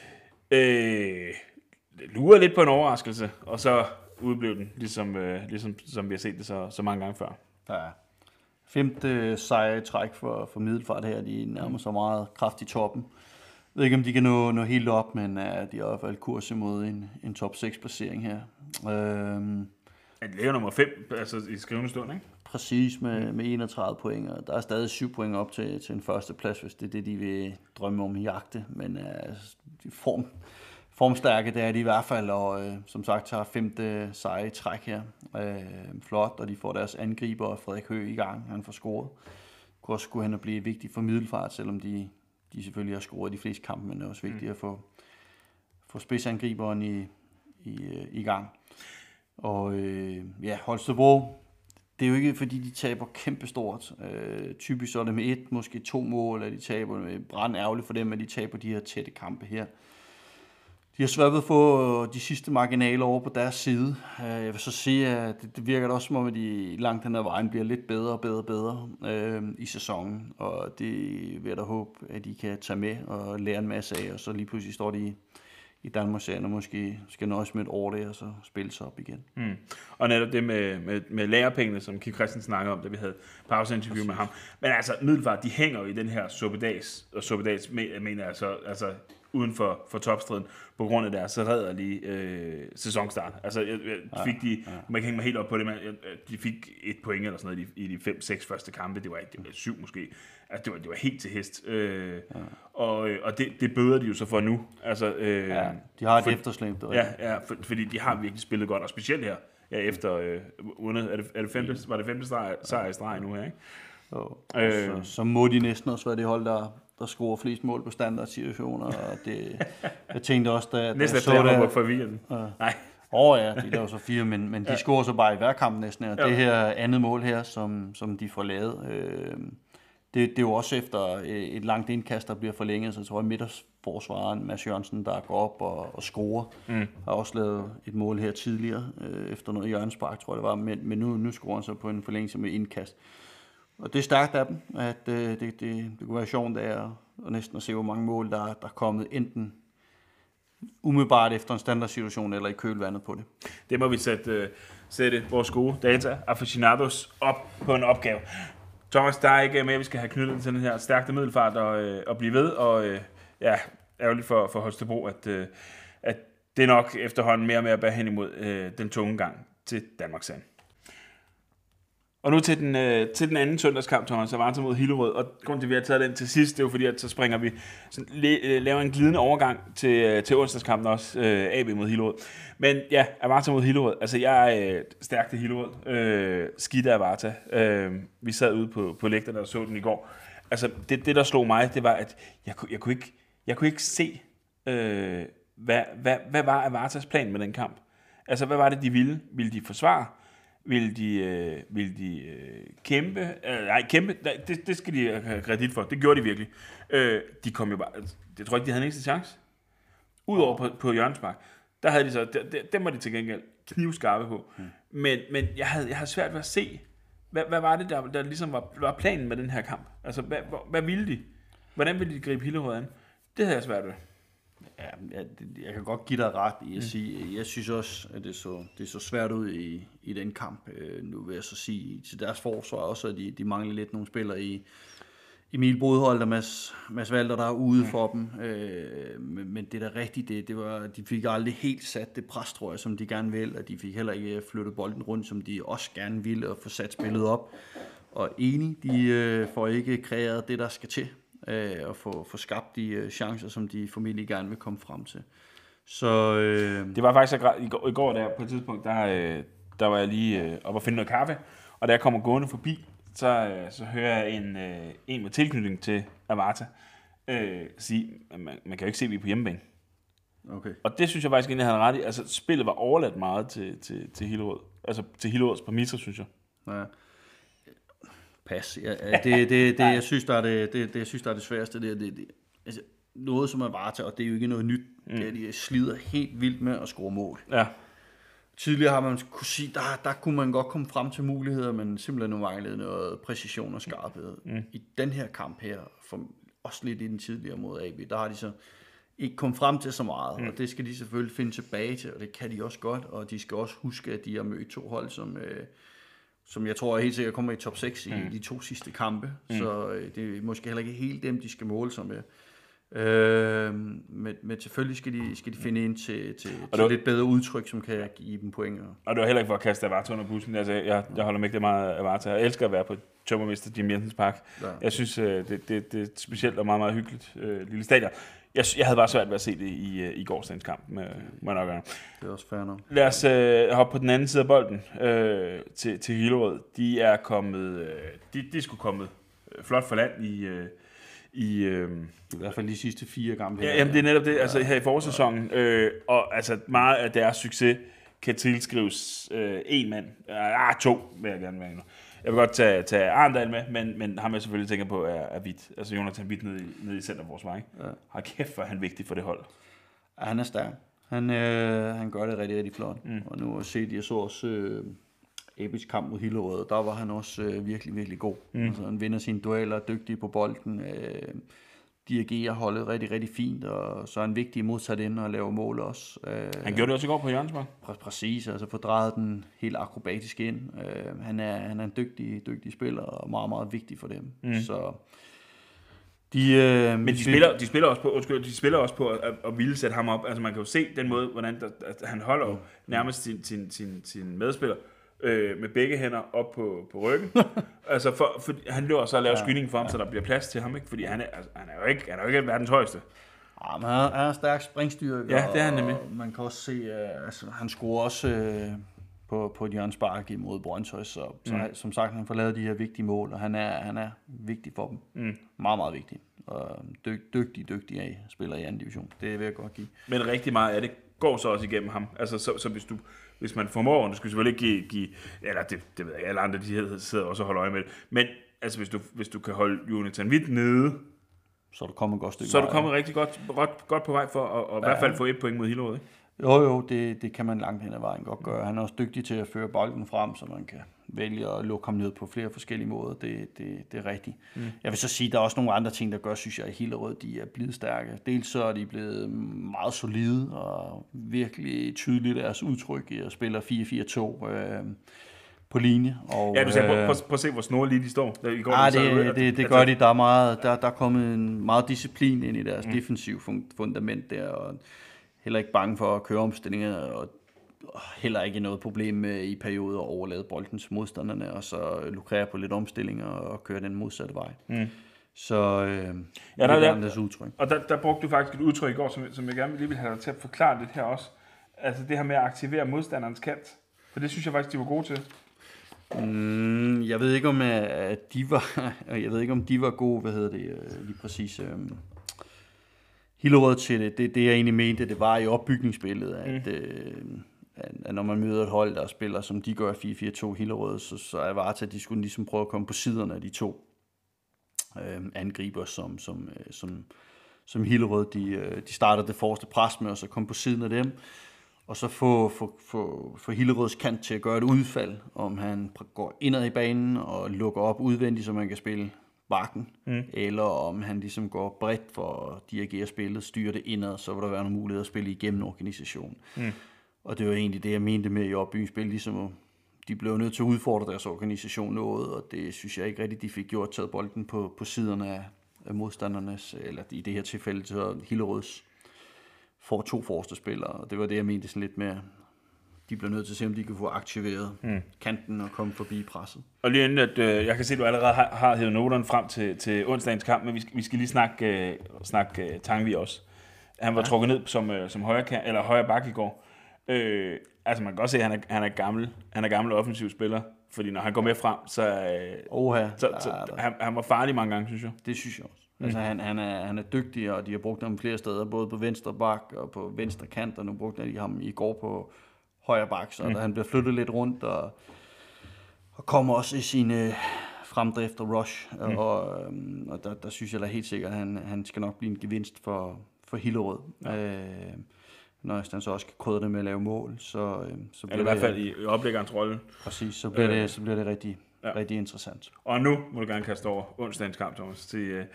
Lurer lidt på en overraskelse, og så udblev den, ligesom som vi har set det så mange gange før. Ja. 5. sejr i træk for Middelfart her. De nærmer sig meget kraftigt i toppen. Jeg ved ikke, om de kan nå helt op, men de har i hvert fald kurs imod en top 6 placering her. Det er jo nummer 5 altså i skrivende stund, ikke? Præcis, med 31 point, og der er stadig 7 point op til en første plads, hvis det er det, de vil drømme om i jagte. Men de formstærke, det er de i hvert fald, og som sagt tager 5. sejr i træk her. Flot, og de får deres angriber, Frederik Høgh, i gang. Han får scoret. Kunne også gå hen og blive vigtigt for Middelfart, selvom de selvfølgelig har scoret de fleste kampe, men det er også vigtigt at få spidsangriberen i gang. Og Holstebro, det er jo ikke fordi de taber kæmpestort. Typisk så er det med 1, måske 2 mål, eller de taber med brandærgerligt for dem, at de taber de her tætte kampe her. De har svært ved at få de sidste marginaler over på deres side. Jeg vil så sige, at det virker da også som om, at de langt hen ad vejen bliver lidt bedre og bedre i sæsonen. Og det vil jeg da håbe, at de kan tage med og lære en masse af, og så lige pludselig står de i Danmarksserien, og måske skal nøjes med et år der, og så spille sig op igen. Og netop det med lærepengene, som Kim Christensen snakkede om, da vi havde pauseinterview med ham. Men altså, Middelfart, de hænger jo i den her suppedags mener jeg altså uden for topstriden, på grund af deres rædderlige sæsonstart. Altså, man kan hænge mig helt op på det, men de fik 1 point eller sådan noget i de 5-6 første kampe. Det var 7 måske. Altså, det var helt til hest. Og det bøder de jo så for nu. Altså, de har et efterslæb. Fordi de har virkelig spillet godt, og specielt her, efter var det 5. sejr i streg nu her, ikke? Så må de næsten også være det hold, der scorer flest mål på standardsituationer, og jeg tænkte også, da næsten efter jeg har for weekenden. Nej. De laver så 4, men de scorer så bare i hver kamp næsten, og det her andet mål her, som de får lavet, det er jo også efter et langt indkast, der bliver forlænget, så jeg tror, at midterforsvareren Mads Jørgensen, der går op og scorer, har også lavet et mål her tidligere, efter noget hjørnespark, tror jeg det var, men nu scorer han så på en forlængelse med indkast. Og det er stærkt af dem, at det kunne være sjovt at næsten at se, hvor mange mål, der er kommet enten umiddelbart efter en standardsituation eller i kølvandet på det. Det må vi sætte vores gode data aficionados op på en opgave. Thomas, der er ikke mere, vi skal have knyttet til den her stærkte Middelfart og blive ved, og ærgerligt for Holstebro, at det er nok efterhånden mere og mere at bære hen imod den tunge gang til Danmarksserien. Og nu til den anden søndagskamp, Thomas, Avarta mod Hillerød. Og grunden til, at vi har taget den til sidst, det er jo fordi, at så springer vi laver en glidende overgang til onsdagskampen også, AB mod Hillerød. Men ja, Avarta mod Hillerød. Altså, jeg er stærkt til Hillerød. Skidt af Avarta. Vi sad ude på lægterne og så den i går. Altså, det der slog mig, det var, at jeg kunne ikke se, hvad var Avartas plan med den kamp. Altså, hvad var det, de ville? Ville de forsvare? Vil de kæmpe? Nej, kæmpe, det skal de have kredit for. Det gjorde de virkelig. De kom jo bare... Jeg tror ikke, de havde en eneste chance. Udover på Jørgensbak. Der havde de så... Dem var de til gengæld knivskarpe på. Men jeg havde svært ved at se, hvad var det, der ligesom var planen med den her kamp? Altså, hvad ville de? Hvordan ville de gribe Hillerød an? Det havde jeg svært ved. Ja, jeg kan godt give dig ret i at sige, jeg synes også, at det så svært ud i den kamp. Nu vil jeg så sige til deres forsvar også, at de mangler lidt nogle spillere i Emil Bodholdt og Mads Walter, der er ude for dem. Men det der rigtigt, det var, de fik aldrig helt sat det pres, tror jeg, som de gerne vil, og de fik heller ikke flyttet bolden rundt, som de også gerne ville, og få sat spillet op. Og de får ikke kreeret det, der skal til. Og få skabt de chancer, som de formentlig gerne vil komme frem til. Så det var faktisk i går der på et tidspunkt, der var jeg lige oppe og finde noget kaffe, og da jeg kommer gående forbi, så hører jeg en med tilknytning til Avarta sige, at man kan jo ikke se, at vi er på hjemmebane. Okay. Og det synes jeg faktisk egentlig, han havde ret i. Altså, spillet var overladt meget til Hillerød. Altså, til Hillerøds præmisser, synes jeg. Ja. Pas. Jeg synes, der er det sværeste. Altså, noget som Avarta, og det er jo ikke noget nyt, det er, de slider helt vildt med at score mål. Ja. Tidligere har man kunne sige, der kunne man godt komme frem til muligheder, men simpelthen nu manglede noget præcision og skarphed. I den her kamp her, også lidt i den tidligere mod AB, der har de så ikke kommet frem til så meget, og det skal de selvfølgelig finde tilbage til, og det kan de også godt, og de skal også huske, at de har mødt to hold, som jeg tror helt sikkert kommer i top 6 i de 2 sidste kampe, så det er måske heller ikke helt dem, de skal måle sig med. Men selvfølgelig skal de finde ind til lidt bedre udtryk, som kan give dem point. Og det var heller ikke for at kaste Avarta under bussen. Altså, jeg holder mægtig meget af Avarta. Jeg elsker at være på Tømmermester Jim Jensens Park. Ja. Jeg synes, det er specielt og meget, meget hyggeligt lille stadion. Jeg havde bare svært ved at se det i gårsdagens kamp, må jeg nok gøre. Det er også fair nok. Lad os hoppe på den anden side af bolden til Hillerød. De er kommet, de skulle kommet flot for land i hvert fald de sidste 4 kampe. Ja, jamen det er netop det, altså her i forårssæsonen, og altså meget af deres succes kan tilskrives en mand, 2 vil jeg gerne være nu. Jeg vil godt tage Arndal med, men ham jeg selvfølgelig tænker på er Hvidt, altså Jonathan Hvidt nede i centerforsvar, ikke? Ja. Har kæft, hvor er han vigtig for det hold. Ja, han er stærk. Han gør det rigtig, rigtig flot. Og nu jeg så også Abis kamp mod Hillerød, der var han også virkelig, virkelig god. Altså, han vinder sine dueller, er dygtig på bolden, dirigerer holdet rigtig, rigtig fint, og så er han vigtig modsat ind og laver mål også. Han gjorde det også i går på Jørgensborg. Præcis, altså få drejet den helt akrobatisk ind. Han er en dygtig spiller, og meget, meget vigtig for dem. Så men de spiller også på at ville sætte ham op. Altså man kan jo se den måde, hvordan han holder jo nærmest sin medspiller med begge hænder op på ryggen. Altså for han løber så at lave skydning for ham, så der bliver plads til ham, ikke? Fordi han er jo ikke verdens højeste. Ja, men han er stærk springstyrke. Ja, det er han nemlig. Man kan også se, altså han scorer også på et hjørnespark imod Brøndshøj, så som sagt, han får lavet de her vigtige mål, og han er vigtig for dem. Meget, meget vigtig. Og dygtig spiller i anden division. Det vil jeg godt give. Men rigtig meget af det går så også igennem ham. Altså så hvis man formår, og du skal selvfølgelig ikke give eller det ved jeg, alle andre de sidder også og holder øje med det. Men altså hvis du kan holde Jonathan Hvidt nede, så er du kommet et godt stykke. Så er du kommet rigtig godt på vej for at i hvert fald få 1 point mod Hillerød, ikke? Jo, det kan man langt hen ad vejen godt gøre. Han er også dygtig til at føre bolden frem, så man kan vælge at lukke ham ned på flere forskellige måder. Det er rigtigt. Jeg vil så sige, at der er også nogle andre ting, der gør, synes jeg, at Hillerød de er blevet stærke. Dels så er de blevet meget solide og virkelig tydeligt deres udtryk i at spille 4-4-2 på linje. Og, ja, du sagde, prøv at se, hvor snorlige de står. Det gør de. Der er kommet en meget disciplin ind i deres defensive fundament der, og heller ikke bange for at køre omstillinger, og heller ikke noget problem med i perioder at overlade bolden til modstanderne, og så lukrere på lidt omstillinger og køre den modsatte vej. Så ja, det er deres udtryk. Og der brugte du faktisk et udtryk i går, som jeg gerne lige vil have dig til at forklare lidt her også. Altså det her med at aktivere modstanderens kant. For det synes jeg faktisk, de var gode til. Jeg ved ikke om at de var, jeg ved ikke om de var gode, lige præcis. Hillerød til det. Det jeg egentlig mente, det var i opbygningsspillet, at når man møder et hold, der spiller, som de gør 4-4-2 Hillerød, så er det til, at de skulle ligesom prøve at komme på siderne af de to angriber, som Hillerød, de starter det forreste pres med, og så komme på siden af dem, og så få Hillerøds kant til at gøre et udfald, om han går indad i banen og lukker op udvendigt, så man kan spille bakken, eller om han ligesom går bredt for at dirigere spillet, styre det indad, så vil der være nogle muligheder at spille igennem organisationen. Og det var egentlig det, jeg mente med i opbygningsspil, ligesom de blev nødt til at udfordre deres organisation noget, og det synes jeg ikke rigtigt, de fik gjort, taget bolden på siderne af modstandernes, eller i det her tilfælde, så Hillerøds får 2 forreste spillere, og det var det, jeg mente sådan lidt med, de blev nødt til at se, om de kunne få aktiveret kanten og komme forbi presset. Og lige inden, at jeg kan se, at du allerede har hævet noterne frem til onsdagens kamp, men vi skal lige snakke Tangvi også. Han var trukket ned som højre bak i går. Altså man kan godt se, at han er gammel offensiv spiller, fordi når han går med frem, så han var farlig mange gange, synes jeg. Det synes jeg også. Altså han er dygtig, og de har brugt ham flere steder, både på venstre bak og på venstre kant, og nu brugte de ham i går på højre bak, så han bliver flyttet lidt rundt, og kommer også i sine fremdrift og rush, og der synes jeg da helt sikkert, at han skal nok blive en gevinst for Hillerød. Når han så også kan krydre det med at lave mål, så bliver det i hvert fald i oplæggerens rolle. Præcis, så bliver det rigtig interessant. Og nu må du gerne kaste over onsdagens kamp, Thomas,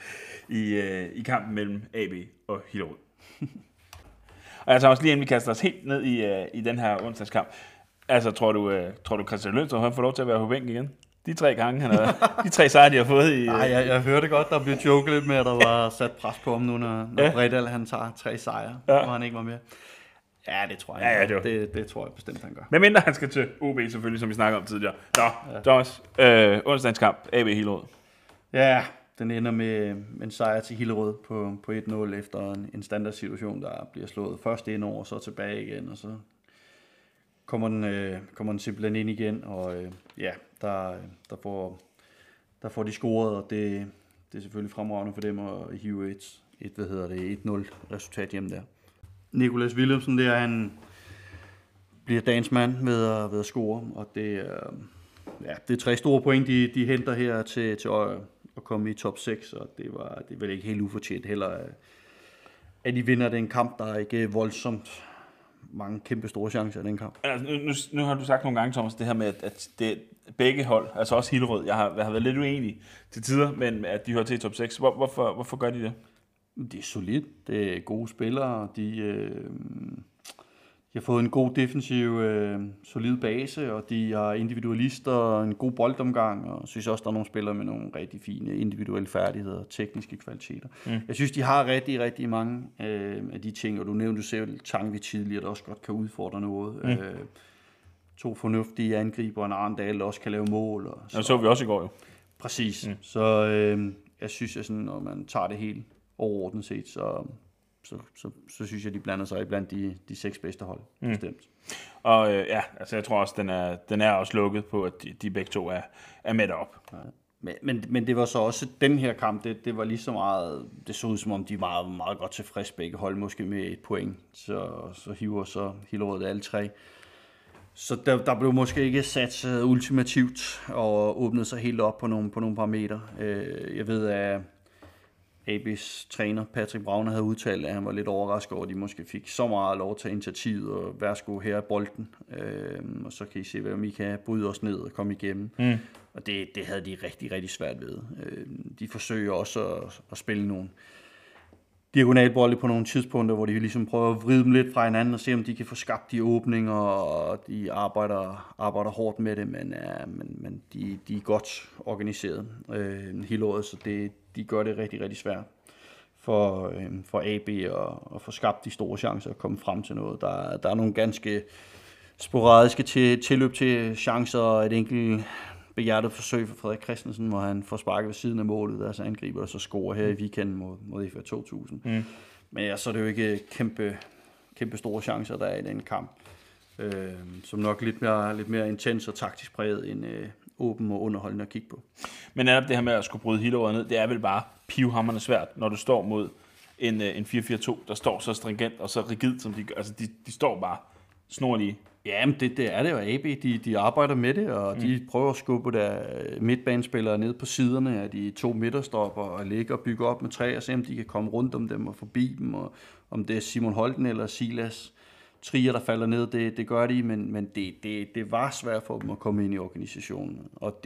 i kampen mellem AB og Hillerød. Og jeg tager også lige inden vi kaster os helt ned i den her onsdagens kamp. Altså, tror du Christian Lønstrup har fået lov til at være på bænken igen? De 3 gange, de 3 sejre, de har fået i... Nej, jeg hørte godt, der blev joket lidt med, at der var sat pres på ham nu, når Bredal han tager 3 sejre, og han ikke var med. Ja, det tror jeg. Det tror jeg bestemt, han gør. Men mindre han skal til OB selvfølgelig, som vi snakkede om tidligere. Thomas, onsdagens kamp, AB Hillerød. Ja, den ender med en sejr til Hillerød på 1-0 efter en standardsituation, der bliver slået først ind over, så tilbage igen, og så kommer den simpelthen ind igen, og der får de scoret, og det er selvfølgelig fremragende for dem at hive et 1-0 resultat hjem der. Nicolas Wilhelmsen der, han bliver dagens mand ved at score, og det er 3 store point, de henter her til at komme i top 6, og det er vel ikke helt ufortjent heller, at de vinder den kamp. Der er ikke voldsomt mange kæmpe store chancer i den kamp. Altså, nu har du sagt nogle gange, Thomas, det her med, at det begge hold, altså også Hillerød, jeg har været lidt uenig til tider, men at de hører til i top 6. Hvorfor gør de det? Det er solidt. Det er gode spillere. De har fået en god defensiv, solid base, og de har individualister og en god boldomgang, og jeg synes også, der er nogle spillere med nogle rigtig fine individuelle færdigheder og tekniske kvaliteter. Jeg synes, de har rigtig, rigtig mange af de ting, og du nævnte selv Tangvi tidligere, der også godt kan udfordre noget. 2 fornuftige angriber, en Arndal, der også kan lave mål. Og så vi også i går jo. Præcis. Så jeg synes, at sådan, når man tager det helt overordnet set, så synes jeg, de blander sig blandt de 6 bedste hold, bestemt. Og altså jeg tror også, den er også lukket på, at de begge to er med op. Ja. Men det var så også den her kamp, det var lige så meget, det så ud som om de var meget, meget godt tilfreds begge hold, måske med 1 point, så hiver så Hillerød alle 3. Så der blev måske ikke sat ultimativt og åbnet sig helt op på nogle parametre. Jeg ved, at AB's træner Patrick Braune havde udtalt, at han var lidt overrasket over, at de måske fik så meget lov at tage initiativet og værsgo her i bolden. Og så kan I se, om I kan bryde os ned og komme igennem. Og det havde de rigtig, rigtig svært ved. De forsøger også at spille nogle diagonalbolde på nogle tidspunkter, hvor de ligesom prøver at vride dem lidt fra hinanden og se, om de kan få skabt de åbninger, og de arbejder hårdt med det, men de er godt organiseret hele året, så de gør det rigtig, rigtig svært for AB at få skabt de store chancer og komme frem til noget. Der er nogle ganske sporadiske tilløb til chancer og et enkelt behjertet forsøg for Frederik Christensen, hvor han får sparket ved siden af målet, der så angriber og så scorer her i weekenden mod FA 2000. Men ja, så er det jo ikke kæmpe store chancer, der er i den kamp. Som nok lidt mere intens og taktisk præget end åben og underholdende at kigge på. Men netop det her med at skulle bryde Hillerød ned, det er vel bare pivhamrende svært, når du står mod en 4-4-2, der står så stringent og så rigid, som de gør. Altså, de står bare snorlige. Ja, men det er det jo. AB, de arbejder med det, og de prøver at skubbe der midtbanespillere ned på siderne af de 2 midterstopper og ligge og bygge op med 3 og se, om de kan komme rundt om dem og forbi dem, og om det er Simon Holten eller Silas Trier, der falder ned, det gør de, men det var svært for dem at komme ind i organisationen. Og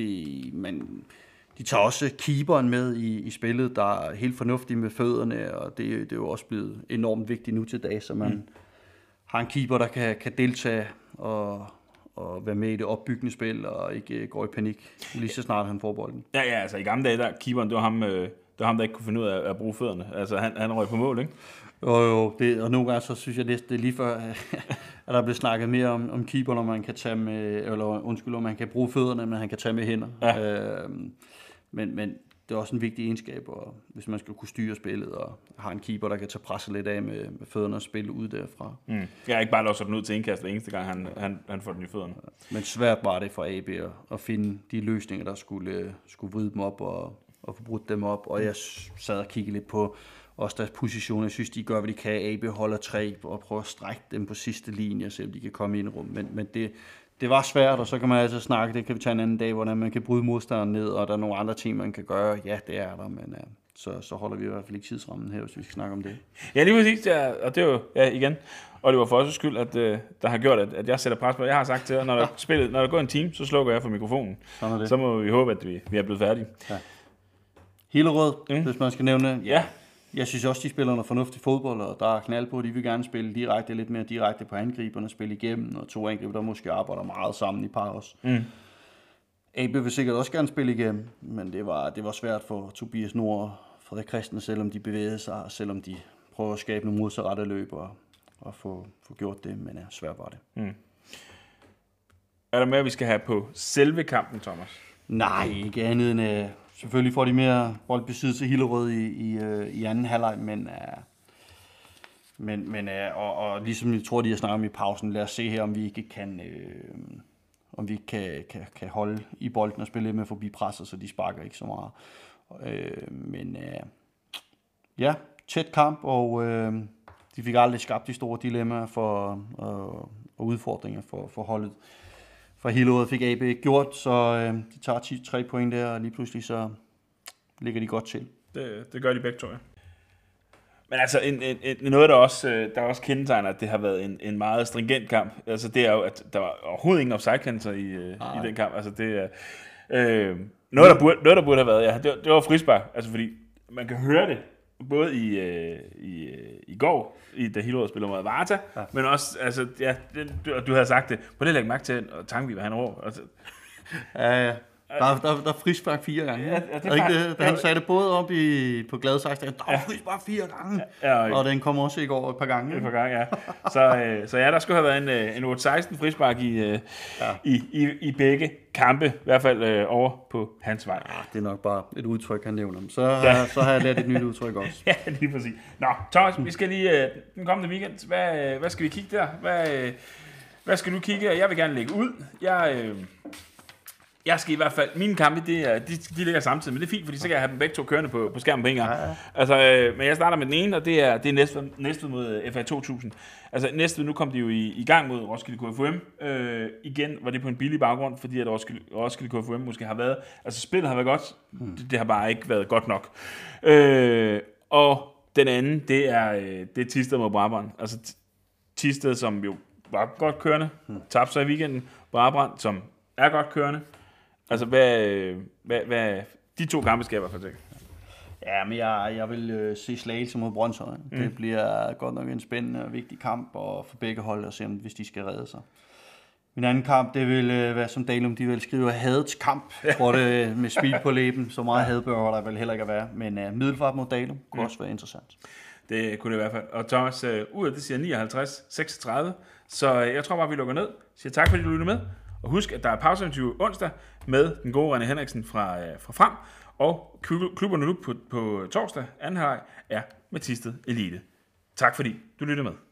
de tager også keeperen med i spillet, der er helt fornuftig med fødderne, og det er jo også blevet enormt vigtigt nu til dag, så man har en keeper, der kan deltage og være med i det opbyggende spil, og ikke går i panik, lige så snart han får bolden. Ja, altså i gamle dage, der keeperen, det var ham, der ikke kunne finde ud af at bruge fødderne. Altså han røg på mål, ikke? Jo, og nogle gange så synes jeg næsten, det er lige før, at der bliver snakket mere om keeper, når man kan tage med, når man kan bruge fødderne, men han kan tage med hænder. Ja. Men det er også en vigtig egenskab, og hvis man skal kunne styre spillet, og har en keeper, der kan tage presset lidt af med fødderne og spille ud derfra. Jeg ikke bare låser den ud til indkast hver eneste gang, han får den i fødderne. Men svært var det for AB at finde de løsninger, der skulle vride dem op og få brudt dem op, og jeg sad og kiggede lidt på også deres position. Jeg synes, de gør, hvad de kan. AB holder 3 og prøver at strække dem på sidste linje, så de kan komme ind i rum. Men det var svært, og så kan man altså snakke, det kan vi tage en anden dag, hvordan man kan bryde modstanderen ned, og der er nogle andre ting, man kan gøre. Ja, det er der, men så holder vi i hvert fald ikke tidsrammen her, hvis vi skal snakke om det. Ja, lige præcis, og det er jo, igen, og det var for os skyld, at der har gjort, at jeg sætter pres på. Jeg har sagt til jer, når der går en time, så slukker jeg for mikrofonen. Så må vi håbe, at vi er blevet færdige. Ja. Hillerød, hvis man skal nævne. Ja. Jeg synes også, de spiller noget fornuftig fodbold, og der er knald på, de vil gerne spille direkte, lidt mere direkte på angriberne, spille igennem, og 2 angriber, der måske arbejder meget sammen i par også. AB vil sikkert også gerne spille igennem, men det var svært for Tobias Nord og Frederik Christensen, selvom de bevægede sig, og selvom de prøver at skabe nogle modsatrettede løb og få gjort det, men svært var det. Er der mere, vi skal have på selve kampen, Thomas? Nej, ikke andet end... Selvfølgelig får de mere boldbesiddelse til Hillerød i anden halvleg, men ligesom jeg tror, de har snakket om i pausen, lad os se her, om vi ikke kan holde i bolden og spille lidt med forbi presset, så de sparker ikke så meget. Ja, tæt kamp, og de fik aldrig skabt de store dilemmaer og udfordringer for holdet. For Hillerød fik AB ikke gjort, så de tager 3 point der, og lige pludselig så ligger de godt til. Det gør de begge to, ja. Men altså, noget, der også kendetegner, at det har været en meget stringent kamp, altså det er jo, at der var overhovedet ingen offside-kendelser i den kamp. Altså det er noget, der burde have været, ja, det var frispark, altså fordi man kan høre det, både i går, da Hillerød spiller mod Varta, men også, altså, ja, du havde sagt det, på det lægge mærke til, og Tangvi, hvad han råber. Altså. Ja. Der er frispark 4 gange. Ja, han sagde det både op på Gladsaxe, der er frispark 4 gange, og den kom også i går et par gange. Et par gange, ja. Så ja, der skulle have været en 8-16 frispark i begge kampe, i hvert fald over på hans vej. Ja, det er nok bare et udtryk, han nævner. Så har jeg lært et nyt udtryk også. Ja, lige præcis. Nå, Thomas, vi skal lige den kommende weekend. Hvad skal vi kigge der? Hvad skal du kigge? Jeg vil gerne lægge ud. Jeg skal i hvert fald, mine kampe, de ligger samtidig, men det er fint, fordi så kan jeg have dem begge to kørende på skærmen på en gang. Ja. Altså, men jeg starter med den ene, og det er Næstved mod FA 2000. Altså Næstved, nu kom de jo i gang mod Roskilde KFUM. Igen var det på en billig baggrund, fordi at Roskilde KFUM måske har været, altså spillet har været godt, det har bare ikke været godt nok. Og den anden, det er Thisted mod Brabrand. Altså Thisted, som jo var godt kørende, tabte sig i weekenden. Brabrand, som er godt kørende. Altså, hvad de 2 kampe skal jeg i hvert fald tænke. Ja, men jeg vil se Slagelse mod Brøndshøj. Det bliver godt nok en spændende og vigtig kamp og for begge hold at se, hvis de skal redde sig. Min anden kamp, det vil være som Dalum, de vil skrive hadets kamp. Jeg tror det med speed på læben, så meget had behøver der vel heller ikke at være. Men Middelfart mod Dalum kunne også være interessant. Det kunne det i hvert fald. Og Thomas, uret det siger 59-36, så jeg tror bare, vi lukker ned. Siger tak, fordi du lyttede med. Og husk, at der er pauseinterview onsdag med den gode René Henriksen fra Frem. Og klubberne nu på torsdag, anden halvleg, er med Thisted Elite. Tak fordi du lyttede med.